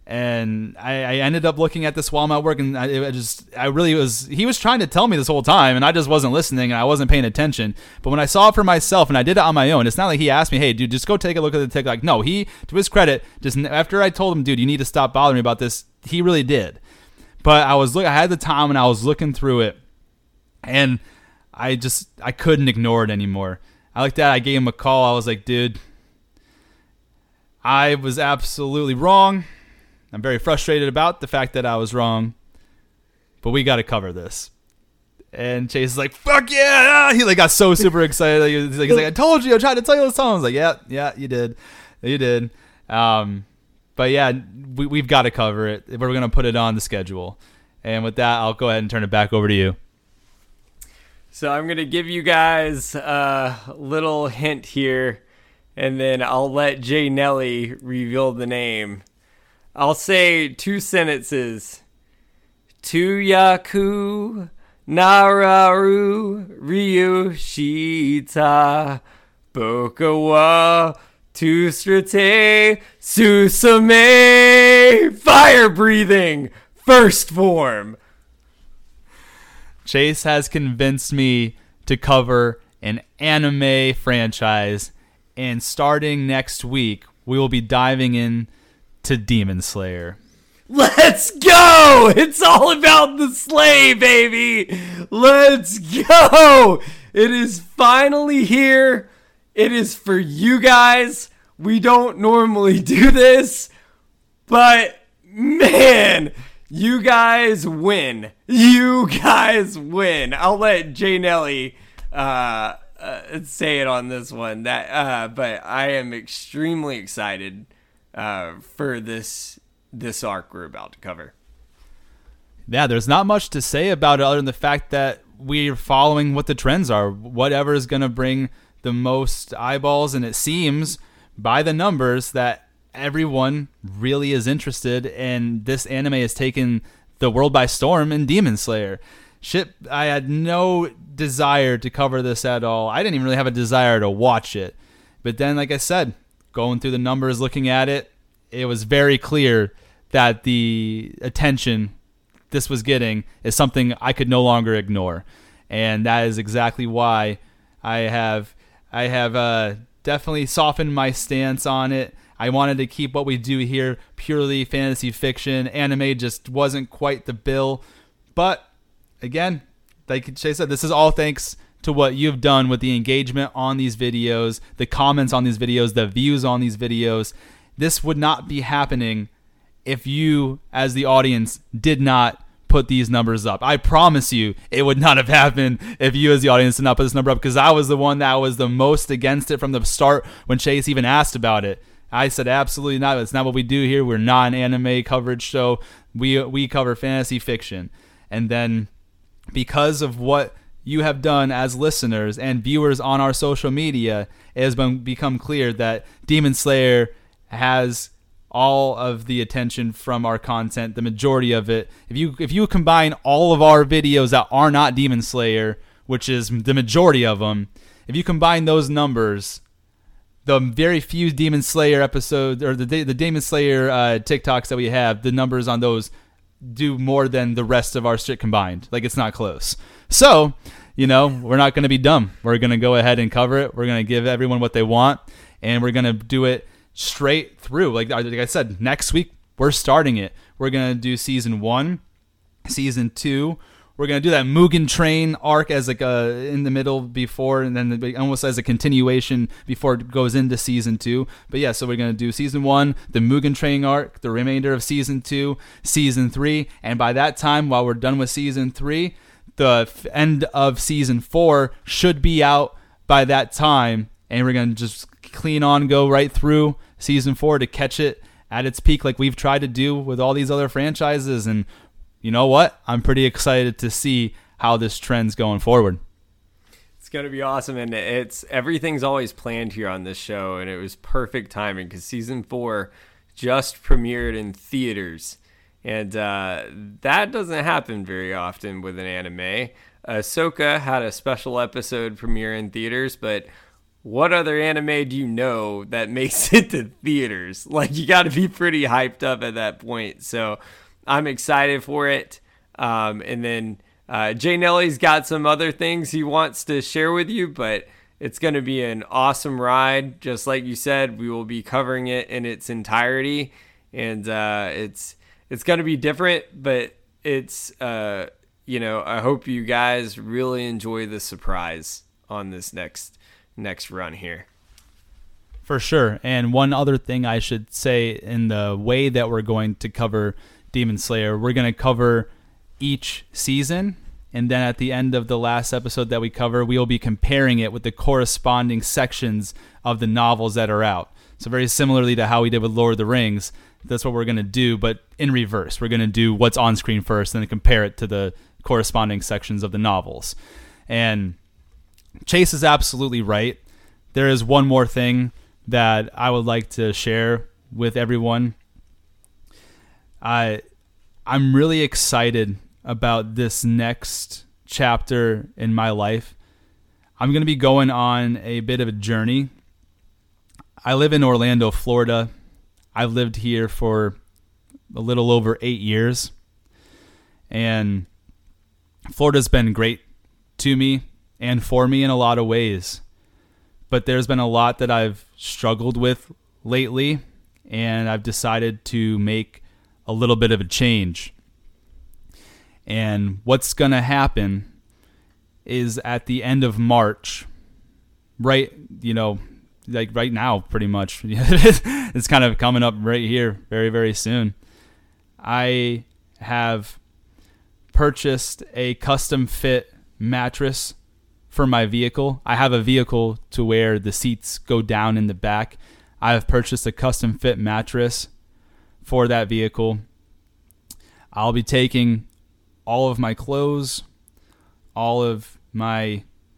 S1: And I ended up looking at this while I'm at work, and he was trying to tell me this whole time, and I just wasn't listening, and I wasn't paying attention. But when I saw it for myself, and I did it on my own, it's not like he asked me, hey, dude, just go take a look at the TikTok. No, he, to his credit, just after I told him, dude, you need to stop bothering me about this, he really did. But I had the time, and I was looking through it, and I couldn't ignore it anymore. I gave him a call. I was like, dude, I was absolutely wrong. I'm very frustrated about the fact that I was wrong, but we got to cover this. And Chase is like, fuck yeah. He got so super excited. He's like, I told you, I tried to tell you this time. I was like, yeah, you did. But yeah, we've got to cover it. We're going to put it on the schedule. And with that, I'll go ahead and turn it back over to you.
S2: So I'm going to give you guys a little hint here, and then I'll let Jay Nelly reveal the name. I'll say 2 sentences. Tuyaku Nararu Ryushita Bokawa Tustrate Susame Fire breathing first form.
S1: Chase has convinced me to cover an anime franchise, and starting next week, we will be diving in to Demon Slayer.
S2: Let's go! It's all about the sleigh, baby! Let's go! It is finally here. It is for you guys. We don't normally do this, but man, you guys win. You guys win. I'll let Jay Nelly say it on this one. But I am extremely excited for this arc we're about to cover.
S1: Yeah, there's not much to say about it other than the fact that we're following what the trends are. Whatever is going to bring the most eyeballs, and it seems by the numbers that everyone really is interested, and this anime has taken the world by storm in Demon Slayer. I had no desire to cover this at all. I didn't even really have a desire to watch it. But then, like I said, going through the numbers, looking at it, it was very clear that the attention this was getting is something I could no longer ignore. And that is exactly why I have definitely softened my stance on it. I wanted to keep what we do here purely fantasy fiction. Anime just wasn't quite the bill. But again, like Shay said, this is all thanks to what you've done with the engagement on these videos, the comments on these videos, the views on these videos. This would not be happening if you, as the audience, did not put these numbers up. I promise you it would not have happened if you, as the audience, did not put this number up, because I was the one that was the most against it from the start when Chase even asked about it. I said, absolutely not. It's not what we do here. We're not an anime coverage show. We cover fantasy fiction. And then because of what you have done as listeners and viewers on our social media, it has become clear that Demon Slayer has all of the attention from our content, the majority of it. If you combine all of our videos that are not Demon Slayer, which is the majority of them, if you combine those numbers, the very few Demon Slayer episodes, or the Demon Slayer TikToks that we have, the numbers on those do more than the rest of our shit combined. Like, it's not close. So, we're not going to be dumb. We're going to go ahead and cover it. We're going to give everyone what they want, and we're going to do it straight through. Like I said, next week we're starting it. We're going to do season 1, season 2. We're going to do that Mugen Train arc as like in the middle before, and then almost as a continuation before it goes into season 2. But yeah, so we're going to do season 1, the Mugen Train arc, the remainder of season 2, season 3. And by that time, while we're done with season 3, the end of season 4 should be out by that time. And we're going to just clean on, go right through season 4 to catch it at its peak like we've tried to do with all these other franchises. And you know what? I'm pretty excited to see how this trend's going forward.
S2: It's going to be awesome. And everything's always planned here on this show. And it was perfect timing because season 4 just premiered in theaters. And that doesn't happen very often with an anime. Ahsoka had a special episode premiere in theaters, but what other anime do you know that makes it to theaters? Like, you got to be pretty hyped up at that point. So I'm excited for it. And then Jay Nelly's got some other things he wants to share with you, but it's going to be an awesome ride. Just like you said, we will be covering it in its entirety. And it's going to be different, but it's, I hope you guys really enjoy the surprise on this next run here.
S1: For sure. And one other thing I should say, in the way that we're going to cover Demon Slayer, we're going to cover each season, and then at the end of the last episode that we cover, we will be comparing it with the corresponding sections of the novels that are out. So very similarly to how we did with Lord of the Rings, that's what we're going to do, but in reverse. We're going to do what's on screen first and then compare it to the corresponding sections of the novels. And Chase is absolutely right. There is one more thing that I would like to share with everyone. I'm really excited about this next chapter in my life. I'm going to be going on a bit of a journey. I live in Orlando, Florida. I've lived here for a little over 8 years. And Florida's been great to me and for me in a lot of ways. But there's been a lot that I've struggled with lately, and I've decided to make a little bit of a change. And what's going to happen is at the end of March, like right now, pretty much, it's kind of coming up right here very, very soon. I have purchased a custom fit mattress for my vehicle. I have a vehicle to where the seats go down in the back. I have purchased a custom fit mattress for that vehicle. I'll be taking all of my clothes, all of my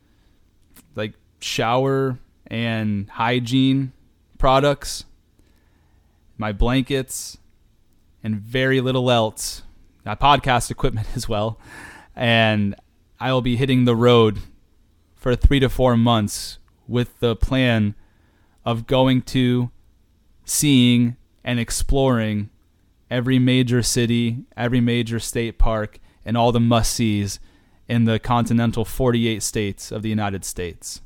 S1: shower and hygiene products, my blankets, and very little else. My podcast equipment as well. And I will be hitting the road for 3 to 4 months with the plan of going to, seeing, and exploring every major city, every major state park, and all the must-sees in the continental 48 states of the United States.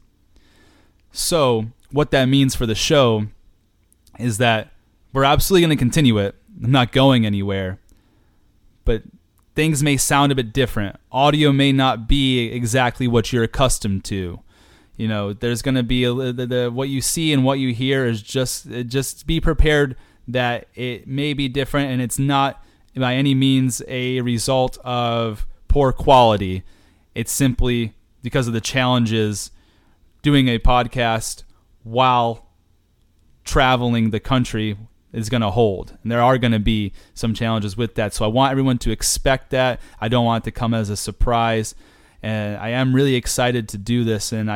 S1: So what that means for the show is that we're absolutely going to continue it. I'm not going anywhere. But things may sound a bit different. Audio may not be exactly what you're accustomed to. There's going to be what you see and what you hear is just be prepared that it may be different, and it's not by any means a result of poor quality. It's simply because of the challenges doing a podcast while traveling the country is going to hold. And there are going to be some challenges with that. So I want everyone to expect that. I don't want it to come as a surprise. And I am really excited to do this, and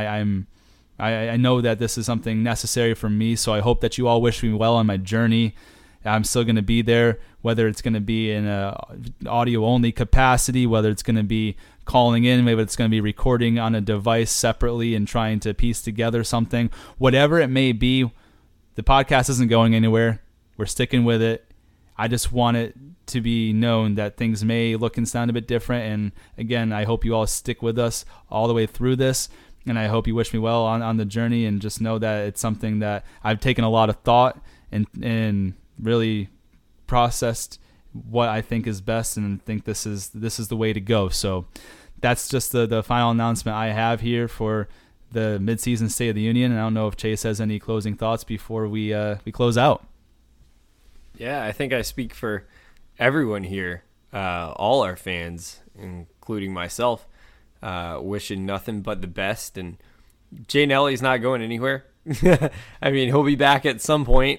S1: I know that this is something necessary for me, so I hope that you all wish me well on my journey. I'm still going to be there, whether it's going to be in a audio-only capacity, whether it's going to be calling in, maybe it's going to be recording on a device separately and trying to piece together something. Whatever it may be, the podcast isn't going anywhere. We're sticking with it. I just want it to be known that things may look and sound a bit different. And again, I hope you all stick with us all the way through this. And I hope you wish me well on the journey, and just know that it's something that I've taken a lot of thought and really processed what I think is best, and think this is the way to go. So that's just the final announcement I have here for the mid-season State of the Union. And I don't know if Chase has any closing thoughts before we close out.
S2: Yeah, I think I speak for everyone here, all our fans, including myself, wishing nothing but the best. And Jay Nelly's not going anywhere. I mean, he'll be back at some point.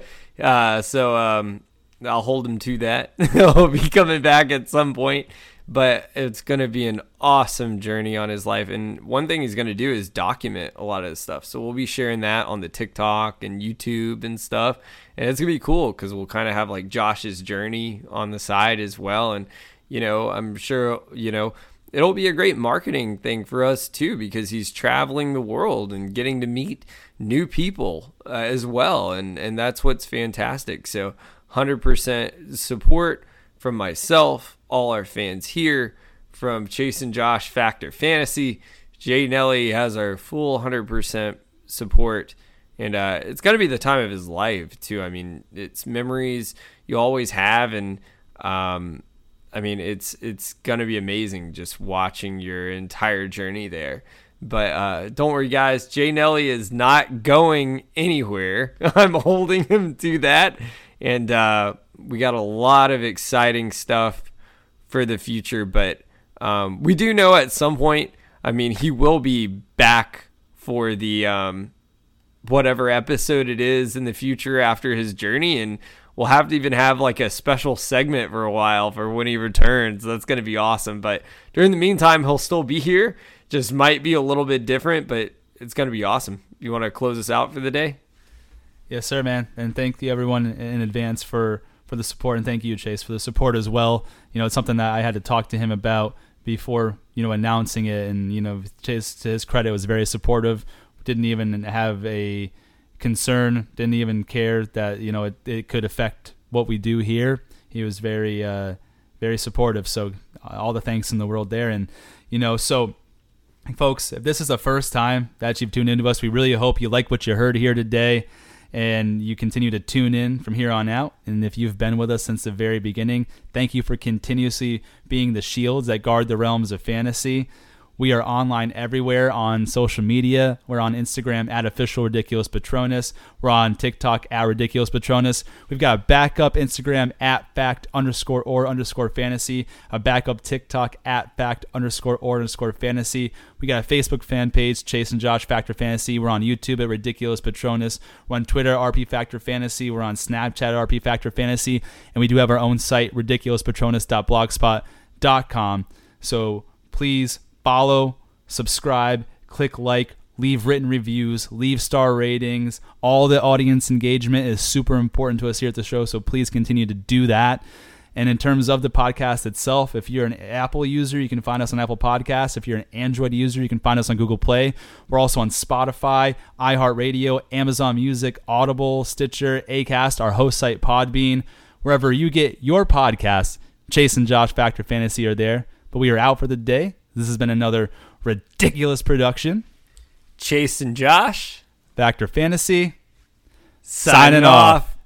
S2: So I'll hold him to that. He'll be coming back at some point. But it's going to be an awesome journey on his life. And one thing he's going to do is document a lot of this stuff. So we'll be sharing that on the TikTok and YouTube and stuff. And it's going to be cool because we'll kind of have Josh's journey on the side as well. And, I'm sure, it'll be a great marketing thing for us too, because he's traveling the world and getting to meet new people as well. And that's what's fantastic. So 100% support from myself, all our fans here, from Chase and Josh Factor Fantasy. Jay Nelly has our full 100% support. And it's going to be the time of his life, too. I mean, it's memories you always have. And, I mean, it's going to be amazing just watching your entire journey there. But don't worry, guys. Jay Nelly is not going anywhere. I'm holding him to that. And we got a lot of exciting stuff for the future. But we do know at some point, I mean, he will be back for the whatever episode it is in the future after his journey, and we'll have to even have like a special segment for a while for when he returns. That's going to be awesome. But during the meantime, he'll still be here, just might be a little bit different, but it's going to be awesome. You want to close us out for the day?
S1: Yes, sir, man. And thank you everyone in advance for the support, and thank you, Chase, for the support as well. You know, it's something that I had to talk to him about before, you know, announcing it, and, you know, Chase, to his credit, was very supportive. Didn't even have a concern, didn't even care that, you know, it could affect what we do here. He was very, very supportive. So all the thanks in the world there. And, you know, so folks, if this is the first time that you've tuned into us, we really hope you like what you heard here today, and you continue to tune in from here on out. And if you've been with us since the very beginning, thank you for continuously being the shields that guard the realms of fantasy. We are online everywhere on social media. We're on Instagram at Official Ridiculous Patronus. We're on TikTok at Ridiculous Patronus. We've got a backup Instagram at fact_or_fantasy, a backup TikTok at fact_or_fantasy. We got a Facebook fan page, Chase and Josh Factor Fantasy. We're on YouTube at Ridiculous Patronus. We're on Twitter, RP Factor Fantasy. We're on Snapchat at RP Factor Fantasy. And we do have our own site, ridiculouspatronus.blogspot.com. So please follow, subscribe, click like, leave written reviews, leave star ratings. All the audience engagement is super important to us here at the show, so please continue to do that. And in terms of the podcast itself, if you're an Apple user, you can find us on Apple Podcasts. If you're an Android user, you can find us on Google Play. We're also on Spotify, iHeartRadio, Amazon Music, Audible, Stitcher, Acast, our host site, Podbean. Wherever you get your podcasts, Chase and Josh Factor Fantasy are there. But we are out for the day. This has been another ridiculous production.
S2: Chase and Josh,
S1: Factor Fantasy,
S2: signing off.